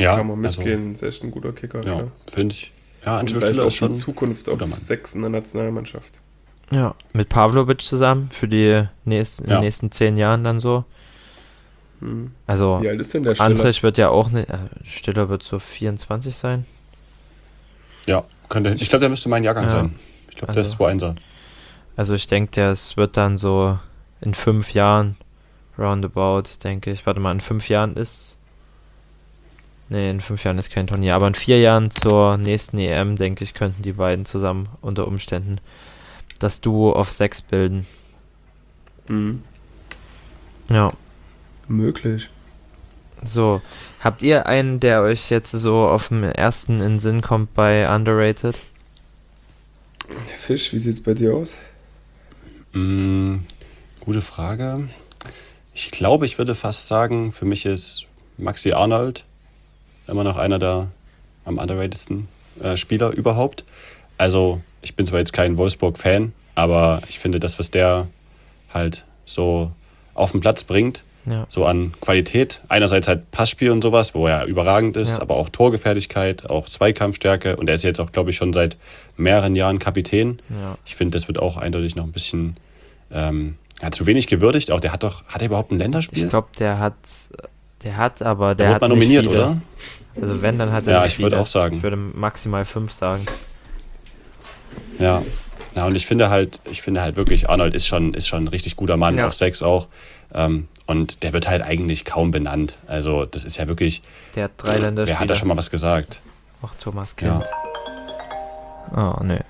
Ja, kann man also, mitgehen. Ist echt ein guter Kicker. ja, Ja. finde ich. Ja, Und Angelo gleich Stiller auch ist schon die Zukunft auf guter Mann. sechs in der Nationalmannschaft. Ja, mit Pavlovic zusammen für die nächsten, in Ja. den nächsten zehn Jahren dann so. Hm. Also Wie alt ist denn der Stiller? Andrich wird ja auch nicht, äh, Stiller wird so vierundzwanzig sein. Ja, könnte. Ich glaube, der müsste mein Jahrgang Ja. sein. Ich glaube, der Also- ist zwei Einser. Also ich denke, das wird dann so in fünf Jahren roundabout, denke ich. Warte mal, in fünf Jahren ist... Nee, in fünf Jahren ist kein Turnier. Aber in vier Jahren zur nächsten E M, denke ich, könnten die beiden zusammen unter Umständen das Duo auf sechs bilden. Hm. Ja, Möglich. so. Habt ihr einen, der euch jetzt so auf dem ersten in den Sinn kommt bei Underrated? Fisch, wie sieht's bei dir aus? Mm, gute Frage. Ich glaube, ich würde fast sagen, für mich ist Maxi Arnold immer noch einer der am underratedsten äh, Spieler überhaupt. Also, ich bin zwar jetzt kein Wolfsburg-Fan, aber ich finde, das, was der halt so auf den Platz bringt, Ja. so an Qualität, einerseits halt Passspiel und sowas, wo er überragend ist, Ja. aber auch Torgefährlichkeit, auch Zweikampfstärke, und er ist jetzt auch, glaube ich, schon seit mehreren Jahren Kapitän. Ja. Ich finde, das wird auch eindeutig noch ein bisschen ähm, ja, zu wenig gewürdigt. Auch der hat doch, hat er überhaupt ein Länderspiel? Ich glaube, der hat, der hat, aber der der wurde hat mal nicht nominiert, viele. oder? Also wenn, dann hat er Ja, nicht ich würde viele. auch sagen. Ich würde maximal fünf sagen. Ja. Ja, und ich finde halt, ich finde halt wirklich, Arnold ist schon, ist schon ein richtig guter Mann, Ja. auf sechs auch. Ähm, und der wird halt eigentlich kaum benannt. Also das ist ja wirklich, Der hat drei Länderspiele. wer hat da schon mal was gesagt? Auch Thomas Kind. Oh, nee.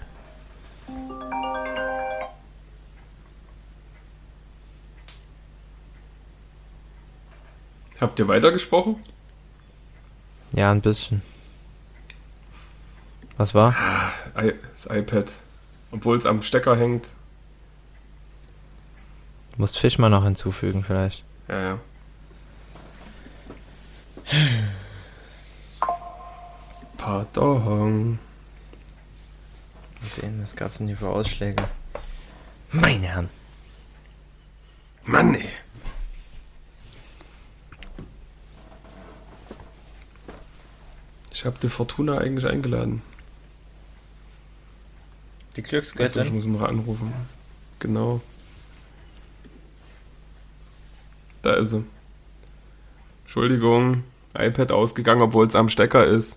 Habt ihr weitergesprochen? Ja, ein bisschen. Was war? I, das iPad. Obwohl es am Stecker hängt. Du musst Fisch mal noch hinzufügen vielleicht. Ja, ja. Pardon. Mal sehen, was gab's denn hier für Ausschläge? Meine Herren. Mann, ey. Ich habe die Fortuna eigentlich eingeladen. Die Also, ich Glücksgöttin? muss noch anrufen. Genau. Da ist sie. Entschuldigung, iPad ausgegangen, obwohl es am Stecker ist.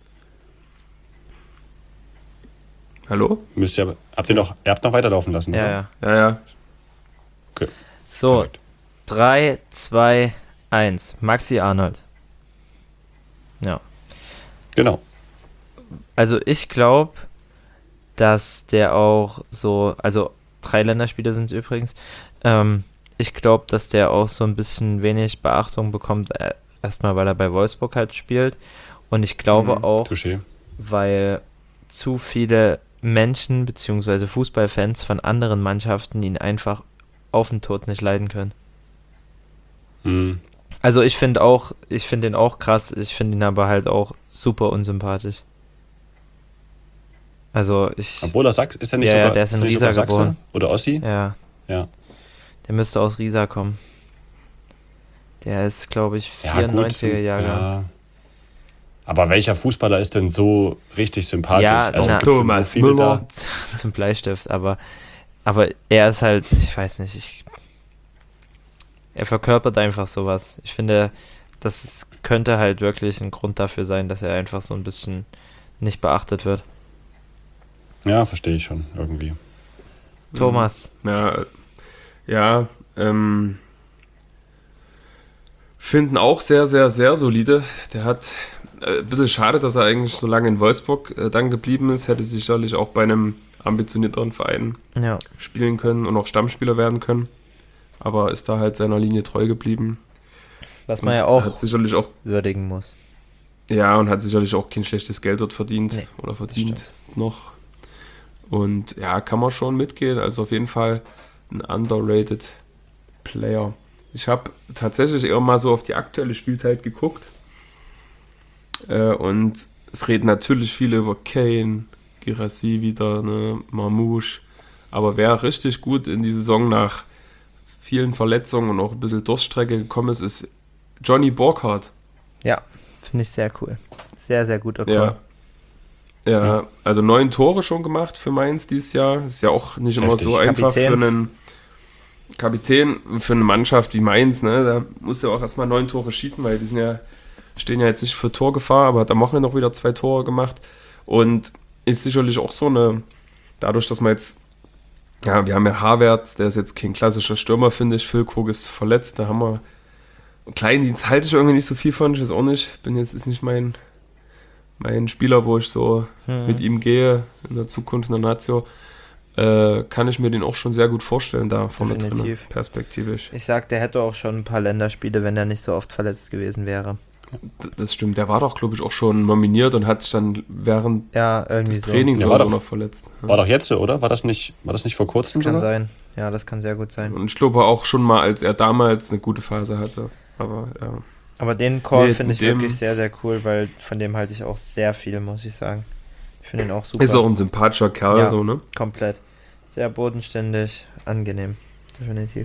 Hallo? Müsst ihr aber, habt ihr noch, ihr habt noch weiterlaufen lassen, Ja, oder? ja. Ja, ja. Okay. So, Perfekt. drei, zwei, eins. Maxi Arnold. Ja. Genau. Also ich glaube, dass der auch so, also drei Länderspiele sind es übrigens, ähm, ich glaube, dass der auch so ein bisschen wenig Beachtung bekommt, äh, erstmal weil er bei Wolfsburg halt spielt, und ich glaube Mhm, auch, Touché. weil zu viele Menschen bzw. Fußballfans von anderen Mannschaften ihn einfach auf den Tod nicht leiden können. Hm. Also ich finde auch, ich finde ihn auch krass, ich finde ihn aber halt auch super unsympathisch. Also ich, Obwohl er Sachs, ist er nicht Ja, ja, sogar, der ist in er nicht Riesa sogar Sachse? geboren. Oder Ossi? ja, Ja. der müsste aus Riesa kommen. Der ist, glaube ich, Ja, vierundneunziger gut. Jahrgang. Ja. Aber welcher Fußballer ist denn so richtig sympathisch? Ja, also, na- gibt's denn Thomas so viele Müller. da? Zum Bleistift, aber, aber er ist halt, ich weiß nicht, ich, er verkörpert einfach sowas. Ich finde, das ist, könnte halt wirklich ein Grund dafür sein, dass er einfach so ein bisschen nicht beachtet wird. Ja, verstehe ich schon irgendwie. Thomas, Ja, ja, ähm, finden auch sehr, sehr, sehr solide. Der hat äh, ein bisschen schade, dass er eigentlich so lange in Wolfsburg äh, dann geblieben ist. Hätte sicherlich auch bei einem ambitionierteren Verein ja, spielen können und auch Stammspieler werden können. Aber ist da halt seiner Linie treu geblieben. was man ja Und auch Hat sicherlich auch, würdigen muss. ja, und hat sicherlich auch kein schlechtes Geld dort verdient Nee, oder verdient stimmt. noch. Und ja, kann man schon mitgehen. Also auf jeden Fall ein underrated Player. Ich habe tatsächlich eher mal so auf die aktuelle Spielzeit geguckt. Äh, und es reden natürlich viele über Kane, Girassi wieder, ne, Marmouche. Aber wer richtig gut in die Saison nach vielen Verletzungen und auch ein bisschen Durststrecke gekommen ist, ist Johnny Burkhardt. Ja, Finde ich sehr cool. Sehr, sehr guter Call. Ja. Ja, ja, also neun Tore schon gemacht für Mainz dieses Jahr. Ist ja auch nicht immer Heftig. so einfach Kapitän. für einen Kapitän, für eine Mannschaft wie Mainz. Ne? Da muss ja auch erstmal neun Tore schießen, weil die sind ja, stehen ja jetzt nicht für Torgefahr, aber hat am Wochenende noch wieder zwei Tore gemacht. Und ist sicherlich auch so eine, dadurch, dass man jetzt, ja, wir haben ja Havertz, der ist jetzt kein klassischer Stürmer, finde ich. Füllkrug ist verletzt, da haben wir Kleindienst halte ich irgendwie nicht so viel von, ich weiß auch nicht. Bin jetzt ist nicht mein, mein Spieler, wo ich so hm. mit ihm gehe in der Zukunft in der Nazio. Äh, kann ich mir den auch schon sehr gut vorstellen, da vorne drin, perspektivisch. Ich sag, der hätte auch schon ein paar Länderspiele, wenn er nicht so oft verletzt gewesen wäre. D- das stimmt, der war doch, glaube ich, auch schon nominiert und hat sich dann während ja, irgendwie des Trainings so. ja, auch noch verletzt. Ja. War doch jetzt, oder? War das nicht, war das nicht vor kurzem Das kann sogar? sein, ja, das kann sehr gut sein. Und ich glaube auch schon mal, als er damals eine gute Phase hatte. Aber ja. Aber den Call Nee, finde ich dem- wirklich sehr, sehr cool, weil von dem halte ich auch sehr viel, muss ich sagen. Ich finde ihn auch super. Ist auch ein sympathischer Kerl, Ja. so, ne? Komplett. Sehr bodenständig, angenehm. Definitiv.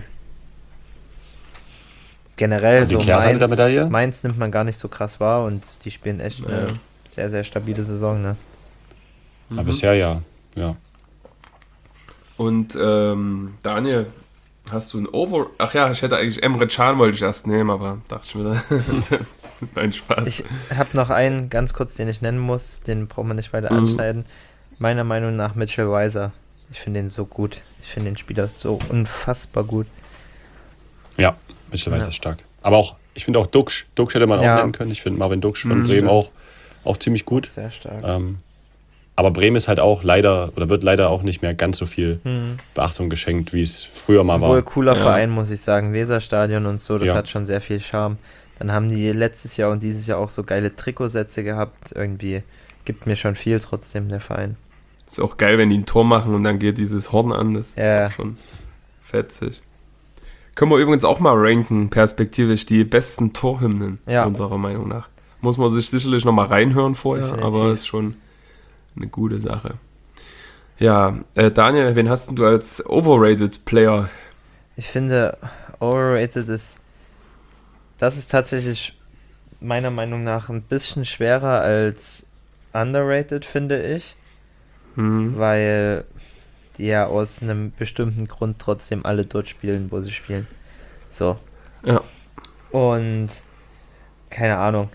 Generell Und die so Kehrseite der Mainz, Medaille? Mainz nimmt man gar nicht so krass wahr und die spielen echt Ja. eine sehr, sehr stabile Saison, ne? Aber bisher ja. ja. Und ähm, Daniel, hast du ein Over... Ach ja, ich hätte eigentlich Emre Can wollte ich erst nehmen, aber dachte ich mir dann... Nein, Spaß. Ich habe noch einen ganz kurz, den ich nennen muss, den braucht man nicht weiter Mhm. anschneiden. Meiner Meinung nach Mitchell Weiser. Ich finde den so gut. Ich finde den Spieler so unfassbar gut. Ja, mittlerweile Ja. ist stark. Aber auch, ich finde auch Duksch. Duksch hätte man Ja. auch nennen können. Ich finde Marvin Duksch von Mhm. Bremen auch, auch ziemlich gut. Sehr stark. Ähm, aber Bremen ist halt auch leider, oder wird leider auch nicht mehr ganz so viel Mhm. Beachtung geschenkt, wie es früher mal Obwohl, war. cooler Ja. Verein, muss ich sagen. Weserstadion und so, das Ja. hat schon sehr viel Charme. Dann haben die letztes Jahr und dieses Jahr auch so geile Trikotsätze gehabt. Irgendwie gibt mir schon viel trotzdem, der Verein. Ist auch geil, wenn die ein Tor machen und dann geht dieses Horn an. Das Ja. ist auch schon fetzig. Können wir übrigens auch mal ranken, perspektivisch, die besten Torhymnen, Ja. unserer Meinung nach. Muss man sich sicherlich nochmal reinhören vorher, Definitiv. aber ist schon eine gute Sache. Ja, äh, Daniel, wen hast denn du als overrated Player? Ich finde, overrated ist, das ist tatsächlich meiner Meinung nach ein bisschen schwerer als underrated, finde ich, Hm. weil die ja aus einem bestimmten Grund trotzdem alle dort spielen, wo sie spielen. So. Ja. Und keine Ahnung.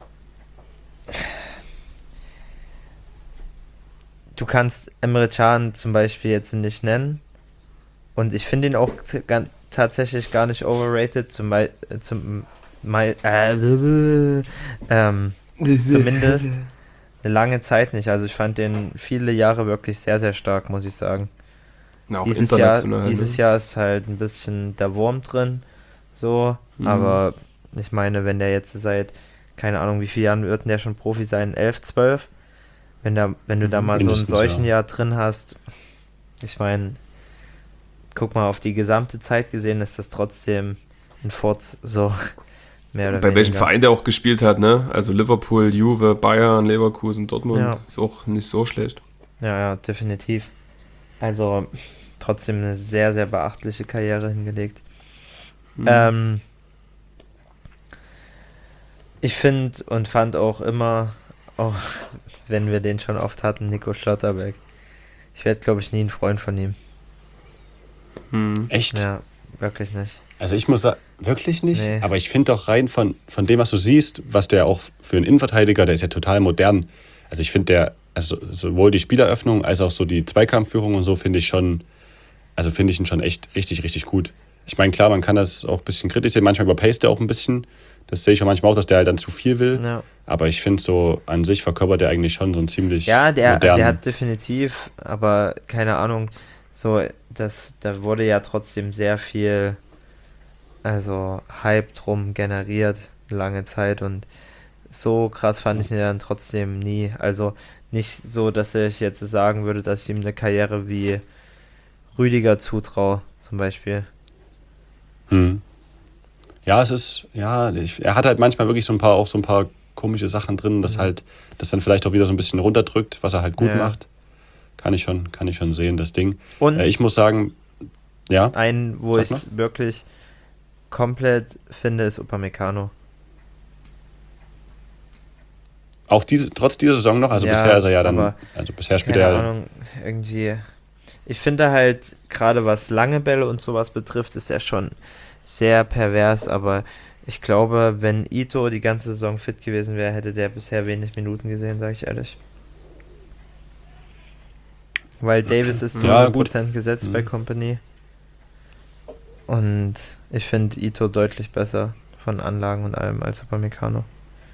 Du kannst Emre Can zum Beispiel jetzt nicht nennen. Und ich finde ihn auch t- gan- tatsächlich gar nicht overrated. Zum Beispiel, zum, Mei- äh, ähm, zumindest eine lange Zeit nicht. Also ich fand den viele Jahre wirklich sehr, sehr stark, muss ich sagen. Na, auch Dieses Jahr, international. dieses ne? Jahr ist halt ein bisschen der Wurm drin, so, Mhm. aber ich meine, wenn der jetzt seit, keine Ahnung, wie viele Jahren wird denn der schon Profi sein, elf, zwölf, wenn, da, wenn du da mal so ein Mindestens, solchen ja. Jahr drin hast, ich meine, guck mal, auf die gesamte Zeit gesehen ist das trotzdem ein Furz, so, mehr oder Bei weniger. welchem Verein der auch gespielt hat, ne? Also Liverpool, Juve, Bayern, Leverkusen, Dortmund. Ja. Ist auch nicht so schlecht. Ja, ja, definitiv. Also trotzdem eine sehr, sehr beachtliche Karriere hingelegt. Mhm. Ähm, ich finde und fand auch immer, auch wenn wir den schon oft hatten, Nico Schlotterbeck. Ich werde, glaube ich, nie ein Freund von ihm. Mhm. Echt? Ja, wirklich nicht. Also ich muss sagen, wirklich nicht. Nee. Aber ich finde doch rein von, von dem, was du siehst, was der auch für einen Innenverteidiger, der ist ja total modern. Also ich finde der, also sowohl die Spieleröffnung als auch so die Zweikampfführung und so finde ich schon, also finde ich ihn schon echt richtig, richtig gut. Ich meine, klar, man kann das auch ein bisschen kritisch sehen. Manchmal überpaced er auch ein bisschen. Das sehe ich auch manchmal auch, dass der halt dann zu viel will. Ja, Aber ich finde so, an sich verkörpert der eigentlich schon so ein ziemlich ja der, modernen. der hat definitiv, aber keine Ahnung, so, das, da wurde ja trotzdem sehr viel, also Hype drum generiert, lange Zeit und so krass fand ich ihn dann trotzdem nie. Also nicht so, dass ich jetzt sagen würde, dass ich ihm eine Karriere wie Rüdiger zutraue, zum Beispiel. Hm. Ja, es ist, ja, ich, er hat halt manchmal wirklich so ein paar, auch so ein paar komische Sachen drin, das Mhm. halt, das dann vielleicht auch wieder so ein bisschen runterdrückt, was er halt gut Ja. macht. Kann ich schon, kann ich schon sehen, das Ding. Und Äh, ich muss sagen, ja, ein, wo Sag ich mal. wirklich komplett finde, ist Upamecano. Auch diese, trotz dieser Saison noch, also Ja, bisher ist er ja dann, aber also bisher spielt Keine er ja, Ahnung, irgendwie. Ich finde halt, gerade was lange Bälle und sowas betrifft, ist er schon sehr pervers, aber ich glaube, wenn Ito die ganze Saison fit gewesen wäre, hätte der bisher wenig Minuten gesehen, sage ich ehrlich. Weil Davis ist zu Ja, hundert gut. Prozent gesetzt Mhm. bei Company. Und ich finde Ito deutlich besser von Anlagen und allem als Upamecano.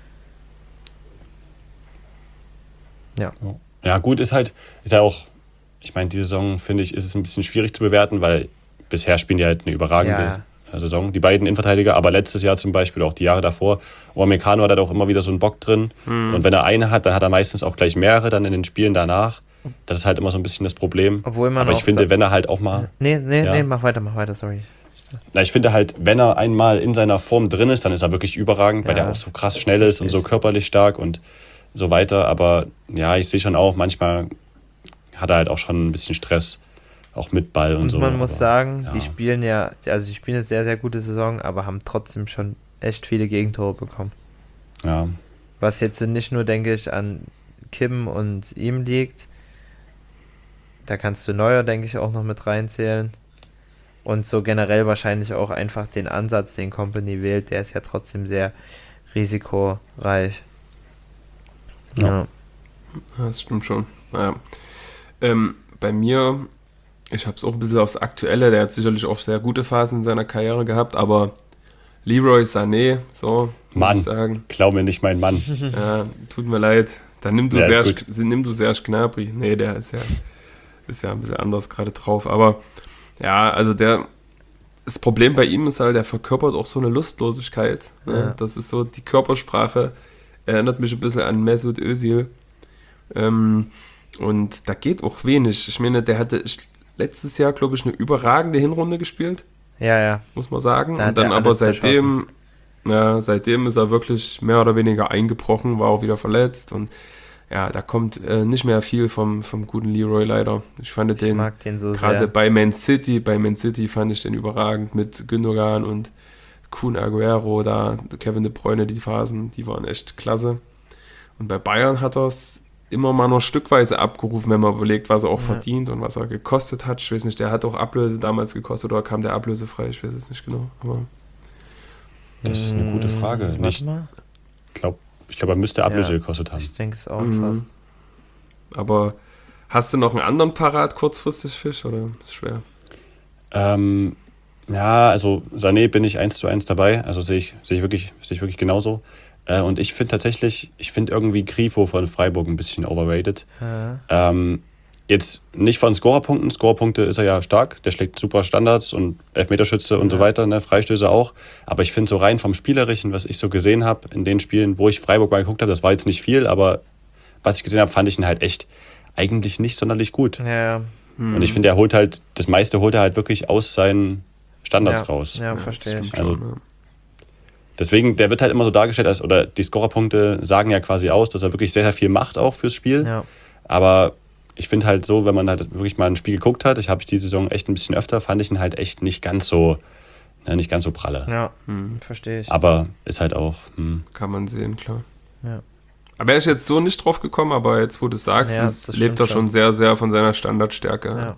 ja gut, ist halt, ist ja auch, ich meine, die Saison, finde ich, ist es ein bisschen schwierig zu bewerten, weil bisher spielen die halt eine überragende Ja. Saison, die beiden Innenverteidiger, aber letztes Jahr zum Beispiel, auch die Jahre davor, Upamecano hat halt auch immer wieder so einen Bock drin Mhm. und wenn er eine hat, dann hat er meistens auch gleich mehrere dann in den Spielen danach. Das ist halt immer so ein bisschen das Problem. Obwohl man Aber ich auch finde, sa- wenn er halt auch mal, Nee, nee, Ja. nee, mach weiter, mach weiter, sorry. na, ich finde halt, wenn er einmal in seiner Form drin ist, dann ist er wirklich überragend, weil Ja. der auch so krass schnell ist und so körperlich stark und so weiter. Aber ja, ich sehe schon auch, manchmal hat er halt auch schon ein bisschen Stress, auch mit Ball und, Und so. man muss aber, sagen, ja. die spielen ja, also die spielen eine sehr, sehr gute Saison, aber haben trotzdem schon echt viele Gegentore bekommen. Ja, Was jetzt nicht nur, denke ich, an Kim und ihm liegt. Da kannst du Neuer, denke ich, auch noch mit reinzählen. Und so generell wahrscheinlich auch einfach den Ansatz, den Company wählt, der ist ja trotzdem sehr risikoreich. Ja. Ja. Ja, das stimmt schon. Naja. Ähm, bei mir, ich habe es auch ein bisschen aufs Aktuelle, der hat sicherlich auch sehr gute Phasen in seiner Karriere gehabt, aber Leroy Sané, so, muss Mann. ich sagen. klau mir nicht meinen Mann. Ja, tut mir leid. Dann nimm du, Ja, ist Serge, gut. nimm du Serge Gnabry. Nee, der ist ja, ist ja ein bisschen anders gerade drauf. Aber ja, also der, das Problem bei ihm ist halt, der verkörpert auch so eine Lustlosigkeit. Ne? Ja. Das ist so, die Körpersprache erinnert mich ein bisschen an Mesut Özil. Ähm, und da geht auch wenig. Ich meine, der hatte letztes Jahr, glaube ich, eine überragende Hinrunde gespielt, Ja, ja. muss man sagen. Da hat Und dann er aber alles seitdem, ja, seitdem ist er wirklich mehr oder weniger eingebrochen, war auch wieder verletzt. Und ja, da kommt äh, nicht mehr viel vom, vom guten Leroy leider. Ich fand Ich den mag den so gerade sehr. bei Man City, bei Man City fand ich den überragend mit Gündogan und Kun Aguero, da Kevin De Bruyne, die Phasen, die waren echt klasse. Und bei Bayern hat er es immer mal noch stückweise abgerufen, wenn man überlegt, was er auch Ja. verdient und was er gekostet hat. Ich weiß nicht, der hat auch Ablöse damals gekostet oder kam der ablösefrei? Ich weiß es nicht genau. Aber Das ist eine gute Frage. Hm, Nicht, Warte mal. ich glaube, ich glaub, er müsste Ablöse Ja. gekostet haben. Ich denke es auch Mhm. fast. Aber hast du noch einen anderen parat kurzfristig Fisch oder ist schwer? Ähm, ja, also Sané bin ich eins zu eins dabei. Also sehe ich, sehe ich wirklich, sehe ich wirklich genauso. Äh, und ich finde tatsächlich, ich finde irgendwie Grifo von Freiburg ein bisschen overrated. Ja. Ähm, jetzt nicht von Scorerpunkten. Scorerpunkte ist er ja stark. Der schlägt super Standards und Elfmeterschütze und so Ja. weiter, ne? Freistöße auch. Aber ich finde so rein vom Spielerischen, was ich so gesehen habe in den Spielen, wo ich Freiburg mal geguckt habe, das war jetzt nicht viel, aber was ich gesehen habe, fand ich ihn halt echt eigentlich nicht sonderlich gut. Ja, Und ich finde, er holt halt, das meiste holt er halt wirklich aus seinen Standards ja, raus. Ja, das verstehe ich. stimmt Also- schon, ja. Deswegen, der wird halt immer so dargestellt, als, oder die Scorerpunkte sagen ja quasi aus, dass er wirklich sehr, sehr viel macht auch fürs Spiel. Ja. Aber ich finde halt so, wenn man halt wirklich mal ein Spiel geguckt hat, ich habe die Saison echt ein bisschen öfter, fand ich ihn halt echt nicht ganz so, ne, nicht ganz so pralle. Ja, Hm, verstehe ich. Aber ist halt auch, hm, kann man sehen, klar. Ja. Aber wäre ich jetzt so nicht drauf gekommen, aber jetzt, wo du es sagst, Ja, es das lebt stimmt er schon schon. sehr, sehr von seiner Standardstärke. Ja.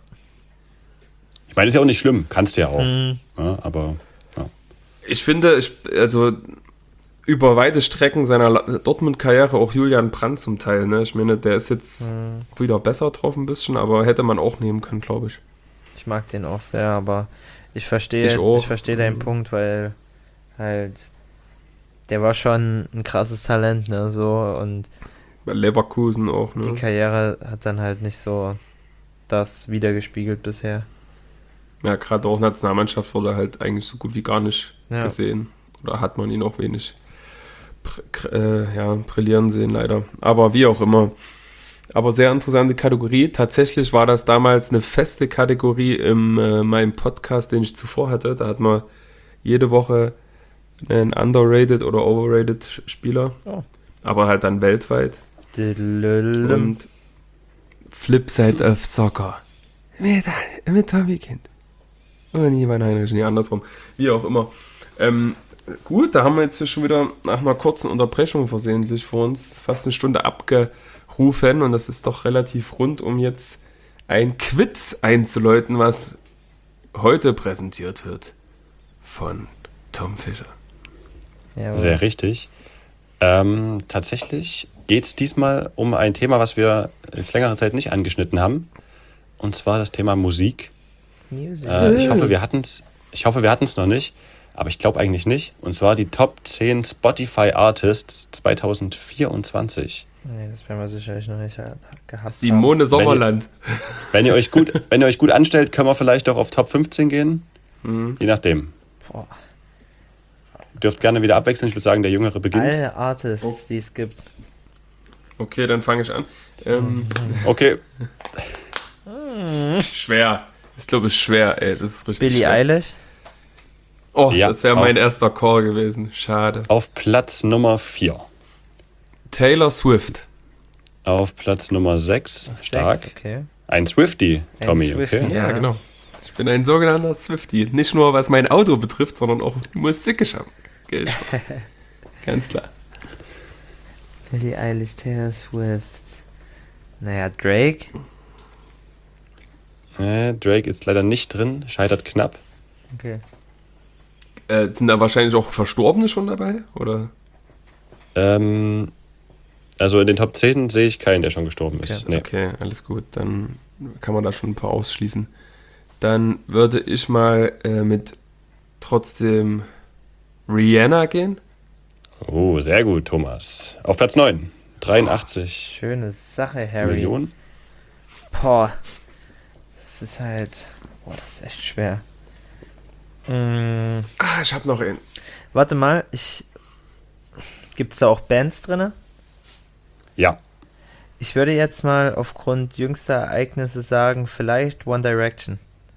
ich meine, ist ja auch nicht schlimm, kannst du ja auch. Mhm. Ja, aber Ich finde, ich, also über weite Strecken seiner La- Dortmund-Karriere auch Julian Brandt zum Teil. Ne? Ich meine, der ist jetzt Mhm. wieder besser drauf ein bisschen, aber hätte man auch nehmen können, glaube ich. Ich mag den auch sehr, aber ich verstehe, Ich ich, auch. verstehe deinen Mhm. Punkt, weil halt der war schon ein krasses Talent, ne, so, und Bei Leverkusen auch. die Ne? Karriere hat dann halt nicht so das wiedergespiegelt bisher. Ja, gerade auch Nationalmannschaft wurde halt eigentlich so gut wie gar nicht Ja. gesehen. Oder hat man ihn auch wenig pr pr äh, ja, brillieren sehen, leider. Aber wie auch immer. Aber sehr interessante Kategorie. Tatsächlich war das damals eine feste Kategorie in äh, meinem Podcast, den ich zuvor hatte. Da hat man jede Woche einen underrated oder overrated Sch- Spieler. Oh. Aber halt dann weltweit. Dilililum. Und Flipside of Soccer. Mit, mit Tommy Kind. Und Ivan Heinrich, nee, andersrum. Wie auch immer. Ähm, gut, da haben wir jetzt hier schon wieder nach einer kurzen Unterbrechung versehentlich vor uns fast eine Stunde abgerufen und das ist doch relativ rund, um jetzt ein Quiz einzuläuten, was heute präsentiert wird von Tom Fischer. Jawohl. Sehr richtig. Ähm, tatsächlich geht es diesmal um ein Thema, was wir jetzt längere Zeit nicht angeschnitten haben. Und zwar das Thema Musik. Music. Äh, ich hoffe, wir hatten es ich hoffe, wir hatten es noch nicht, aber ich glaube eigentlich nicht. Und zwar die Top zehn Spotify Artists zwanzig vierundzwanzig. Nee, das werden wir sicherlich noch nicht gehabt Simone Sommerland. Wenn ihr euch gut, wenn ihr euch gut anstellt, können wir vielleicht auch auf Top fünfzehn gehen. Mhm. Je nachdem. Boah. Dürft gerne wieder abwechseln. Ich würde sagen, der Jüngere beginnt. Alle Artists, Oh. die es gibt. Okay, dann fange ich an. Ähm, Okay. schwer. Ich glaube, es ist schwer, ey. Das ist richtig Billie schwer. Eilish. Oh, Ja, das wäre mein auf- erster Call gewesen. Schade. Auf Platz Nummer vier. Taylor Swift. Auf Platz Nummer sechs. Stark. Sechs, okay. Ein Swiftie, Ein Tommy. Swiftie. Okay. Ja, Ja. genau. Ich bin ein sogenannter Swiftie. Nicht nur was mein Auto betrifft, sondern auch Musikgeschmack. Gilt. Ganz klar. Billie Eilish, Taylor Swift. Naja, Drake. Äh, Drake ist leider nicht drin. Scheitert knapp. Okay. Äh, sind da wahrscheinlich auch Verstorbene schon dabei? Oder? Ähm, also in den Top zehn sehe ich keinen, der schon gestorben ist. Nee. Okay, alles gut. Dann kann man da schon ein paar ausschließen. Dann würde ich mal äh, mit trotzdem Rihanna gehen. Oh, sehr gut, Thomas. Auf Platz neun. dreiundachtzig Schöne Sache, Harry. Millionen. Boah. Das ist halt. Boah, das ist echt schwer. Mm, Ah, ich habe noch einen. warte mal, ich. Gibt es da auch Bands drin? Ja. Ich würde jetzt mal aufgrund jüngster Ereignisse sagen, vielleicht One Direction.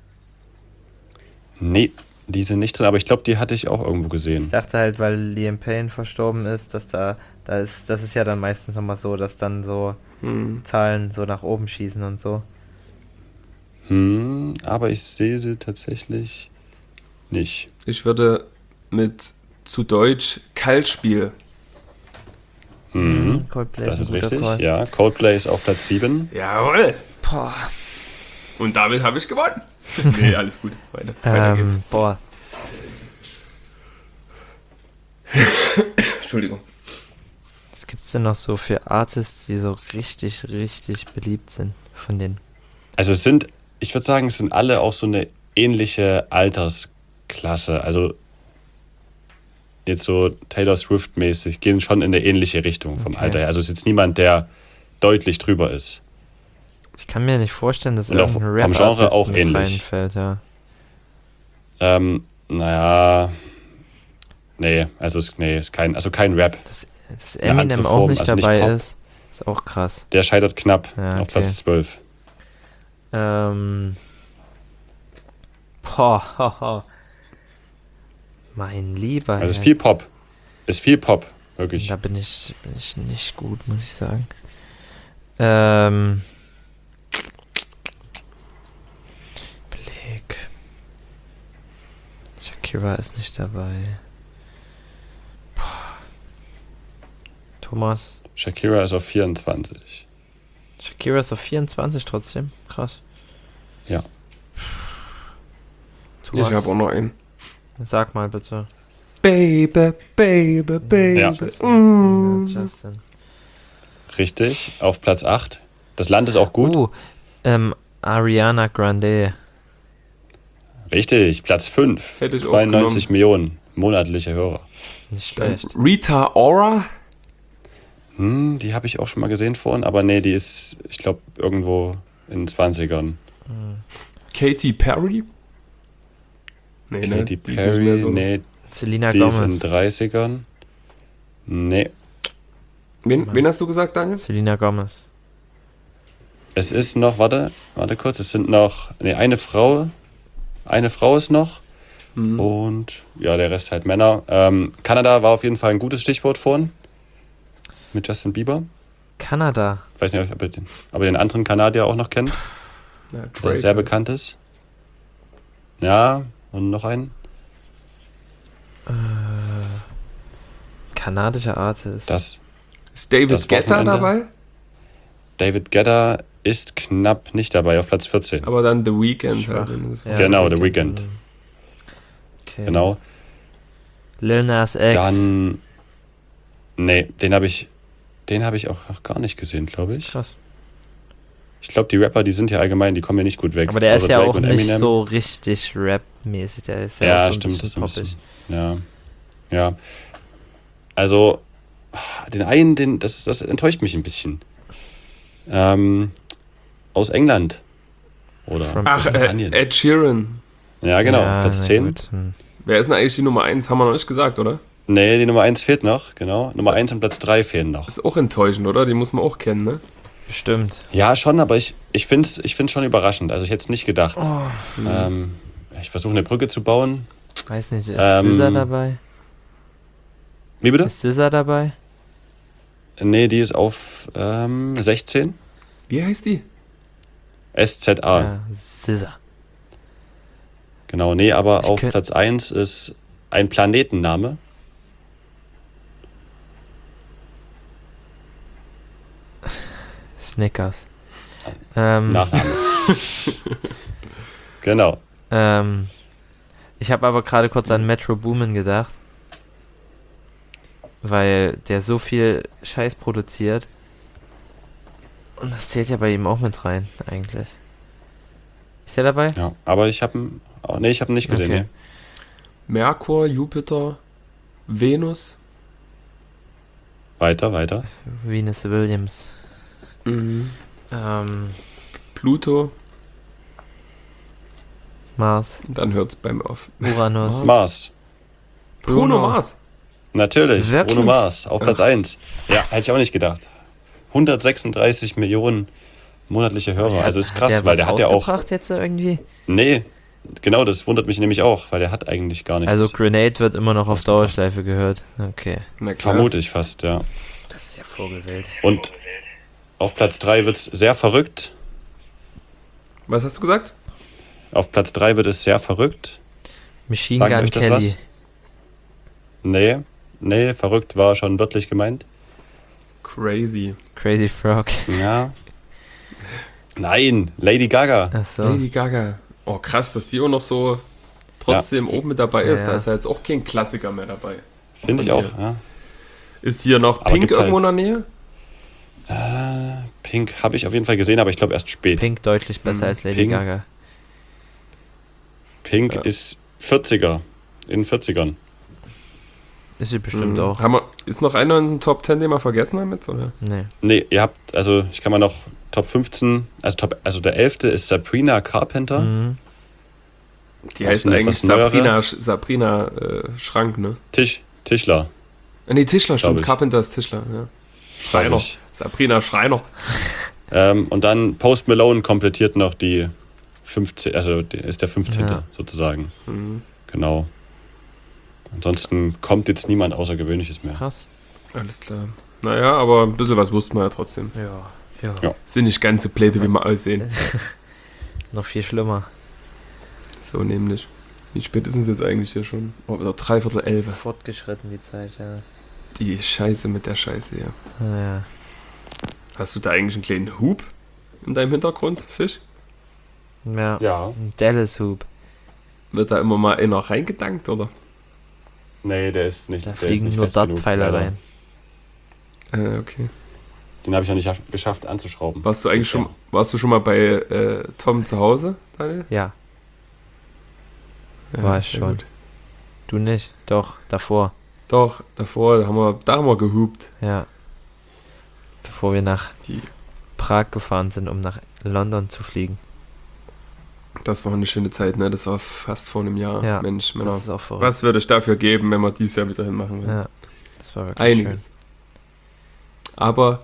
Nee, die sind nicht drin, aber ich glaube, die hatte ich auch irgendwo Ich gesehen. dachte halt, weil Liam Payne verstorben ist, dass da, da ist, das ist ja dann meistens nochmal so, dass dann so Hm. Zahlen so nach oben schießen und so. Hm, aber ich sehe sie tatsächlich nicht. Ich würde mit zu Deutsch Kaltspiel. Mhm. Coldplay Das ein ist guter richtig. Call. Ja, Coldplay ist auf Platz sieben. Jawohl. Boah. Und damit habe ich gewonnen. Nee, alles gut. Weiter, weiter geht's. Ähm, boah. Entschuldigung. Was gibt's denn noch so für Artists, die so richtig, richtig beliebt sind von denen? Also es sind, ich würde sagen, es sind alle auch so eine ähnliche Altersklasse. Also jetzt so Taylor Swift-mäßig, gehen schon in eine ähnliche Richtung vom Okay. Alter her. Also es ist jetzt niemand, der deutlich drüber ist. Ich kann mir nicht vorstellen, dass Und auch irgendein vom Genre Rap-Artist auch mit ähnlich. reinfällt, ja. Ähm, naja, nee, also es, nee, ist kein, also kein Rap. Dass, dass Eine andere Eminem auch Form, nicht also nicht dabei Pop. ist, ist auch krass. Der scheitert knapp Ja, auf okay. Platz zwölf. Ähm. Boah, haha. Mein lieber Also es ist Herr. viel Pop. Ist viel Pop, wirklich. Da bin ich, bin ich nicht gut, muss ich sagen. Ähm. Beleg. Shakira ist nicht dabei. Boah. Thomas. Shakira ist auf vierundzwanzig. Shakira ist auf vierundzwanzig trotzdem. Krass. Ja. Thomas, Ich habe auch noch einen. sag mal bitte. Baby, baby, baby. Ja. Justin. Ja, Justin. Richtig, auf Platz acht. Das Land ist auch gut. Uh, ähm, Ariana Grande. Richtig, Platz fünf. Hätte ich auch zweiundneunzig Millionen monatliche Hörer. Nicht Dann schlecht. Rita Ora. Hm, die habe ich auch schon mal gesehen vorhin, aber nee, die ist, ich glaube, irgendwo in den zwanzigern. Katy Perry. Nee, Katy ne? Die ist nicht Perry, mehr so- nee, Selena die ist in Gomez. den dreißigern. Nee, Wen, wen hast du gesagt, Daniel? Selena Gomez. es ist noch, warte, warte kurz, es sind noch, nee, eine Frau, eine Frau ist noch Mhm. und ja, der Rest halt Männer. Ähm, Kanada war auf jeden Fall ein gutes Stichwort vorhin mit Justin Bieber. Kanada. Ich weiß nicht, ob ihr den, ob ihr den anderen Kanadier auch noch kennt, Ja, der Drake, sehr halt. bekannt ist. Ja, und noch einen. Äh, kanadischer Artist. Das, Ist David das Guetta Wochenende. dabei? David Guetta ist knapp nicht dabei, auf Platz vierzehn. Aber dann The Weeknd. Schwach. Halt, das Ja, Genau, The Weeknd. Weeknd. Okay. Genau. Lil Nas X. Dann, nee, den habe ich, den habe ich auch noch gar nicht gesehen, glaube ich. Krass. Ich glaube, die Rapper, die sind ja allgemein, die kommen ja nicht gut weg. Aber der ist Außer ja Drake auch und nicht Eminem. so richtig Rap-mäßig. Der ist ja, Ja, auch so ein stimmt, das ist bisschen ein poppig. bisschen, ja, ja. Also, den einen, den, das, das enttäuscht mich ein bisschen. Ähm, aus England. Oder From- Ach, äh, Großbritannien. Ed Sheeran. Ja, genau, Ja, auf Platz na zehn. gut. Hm. Wer ist denn eigentlich die Nummer eins? Haben wir noch nicht gesagt, oder? Nee, die Nummer eins fehlt noch, genau. Nummer eins und Platz drei fehlen noch. Ist auch enttäuschend, oder? Die muss man auch kennen, ne? Bestimmt. Ja, schon, aber ich, ich finde es ich find's schon überraschend. Also ich hätte es nicht gedacht. Oh, Ähm, ich versuche eine Brücke zu bauen. weiß nicht, ist Ähm, S Z A dabei? Wie bitte? Ist S Z A dabei? Nee, die ist auf ähm, sechzehn. Wie heißt die? S Z A. Ja, S Z A. Genau, nee, aber Ich auf könnt- Platz eins ist ein Planetenname. Snickers. Ähm, Nachname. Genau. ähm, ich habe aber gerade kurz an Metro Boomin gedacht. Weil der so viel Scheiß produziert. Und das zählt ja bei ihm auch mit rein, eigentlich. Ist er dabei? Ja, aber ich habe ihn. Oh, nee, ich habe ihn nicht gesehen. Okay. Nee. Merkur, Jupiter, Venus. Weiter, weiter. Venus Williams. Mhm. Ähm, Pluto. Mars. Und dann hört es beim auf. Uranus. Mars. Bruno Bruno. Mars. Natürlich. Wirklich? Bruno Mars auf Platz eins. Ja, hätte ich auch nicht gedacht. hundertsechsunddreißig Millionen monatliche Hörer. Also ist krass, der weil was der hat ja auch. rausgebracht jetzt irgendwie? Nee, genau, das wundert mich nämlich auch, weil der hat eigentlich gar nichts. Also Grenade wird immer noch auf rausgebracht. Dauerschleife gehört. Okay. Na klar. Vermute ich fast, ja. Das ist ja Vogelwild. Und auf Platz drei wird es sehr verrückt. Was hast du gesagt? Auf Platz drei wird es sehr verrückt. Machine Sagt Gun euch das Kelly. was? Nee, nee, verrückt war schon wörtlich gemeint. Crazy. Crazy Frog. Ja. Nein, Lady Gaga. Achso. Lady Gaga. Oh, krass, dass die auch noch so trotzdem Ja. oben mit dabei ist. Ja. Da ist ja jetzt auch kein Klassiker mehr dabei. Finde ich Von auch. ihr. Ja. Ist hier noch Aber Pink gibt irgendwo halt- in der Nähe? Äh, Pink habe ich auf jeden Fall gesehen, aber ich glaube erst spät. Pink, Pink deutlich besser Mhm. als Lady Pink. Gaga. Ja. ist vierziger. In den vierzigern. Ist sie bestimmt Mhm. auch. Haben wir, ist noch einer in den Top zehn, den wir vergessen haben jetzt? Oder? Nee. Nee, ihr habt, also ich kann mal noch Top fünfzehn, also Top, also der elfte ist Sabrina Carpenter. Mhm. Die Das heißt ist eine eigentlich etwas neuere. Sabrina, Sabrina äh, Schrank, ne? Tisch, Tischler. Ah, nee, Tischler, stimmt. ich. Carpenter ist Tischler, ja. Schreiner. glaub ich. Sabrina Schreiner. Ähm, und dann Post Malone komplettiert noch die fünfzehn, also die- ist der fünfzehnte Ja. sozusagen. Mhm. Genau. Ansonsten kommt jetzt niemand Außergewöhnliches mehr. Krass. Alles klar. Naja, aber ein bisschen was wussten wir ja trotzdem. Ja. Ja. Ja. Sind nicht ganz so Pläte, wie wir aussehen. Noch viel schlimmer. So nämlich. Wie spät ist es jetzt eigentlich hier schon? Oh, wieder dreiviertel elf. Fortgeschritten die Zeit, ja. Die Scheiße mit der Scheiße hier. Naja. Hast du da eigentlich einen kleinen Hub in deinem Hintergrund, Fisch? Ja. Ja. Ein Dallas Hoop. Wird da immer mal einer reingedankt, oder? Nee, der ist nicht. Da der ist fliegen nicht nur fest genug, Dartpfeile leider. rein. Äh, okay. Den habe ich noch nicht schaff- geschafft anzuschrauben. Warst du eigentlich Bisher. schon, warst du schon mal bei äh, Tom zu Hause, Daniel? Ja. Ja, War ich sehr schon. gut. Du nicht? Doch, davor. Doch, davor, da haben wir, da haben wir gehupt. Ja. Bevor wir nach Die, Prag gefahren sind, um nach London zu fliegen. das war eine schöne Zeit, ne? Das war fast vor einem Jahr. Ja, Mensch, Männer. Das ist auch verrückt. Was würde ich dafür geben, wenn wir dieses Jahr wieder hinmachen würden? Ja. Das war wirklich Einiges. Aber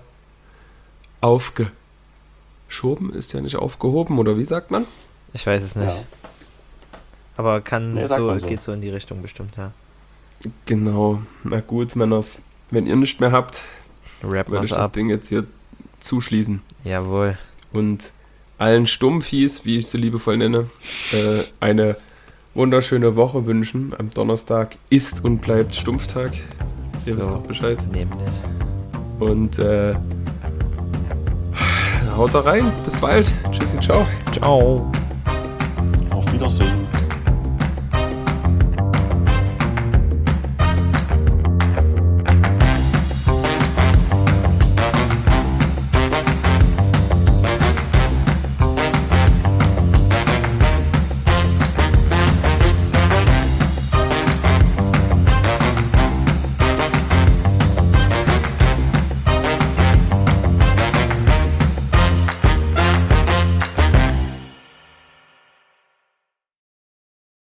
aufgeschoben ist ja nicht aufgehoben, oder wie sagt man? schön. Ich weiß es nicht. Ja. Aber kann Nee, sagt so, man so. geht so in die Richtung bestimmt, ja. Genau. Na gut, Männers. Wenn ihr nicht mehr habt, Rap würde was ich das ab. Ding jetzt hier zuschließen. Jawohl. Und allen Stummviehs, wie ich sie liebevoll nenne, äh, eine wunderschöne Woche wünschen. Am Donnerstag ist und bleibt Stumpftag. Ihr wisst So, doch Bescheid. nämlich. Und äh, haut da rein. Bis bald. Tschüssi, ciao. Ciao. Auf Wiedersehen.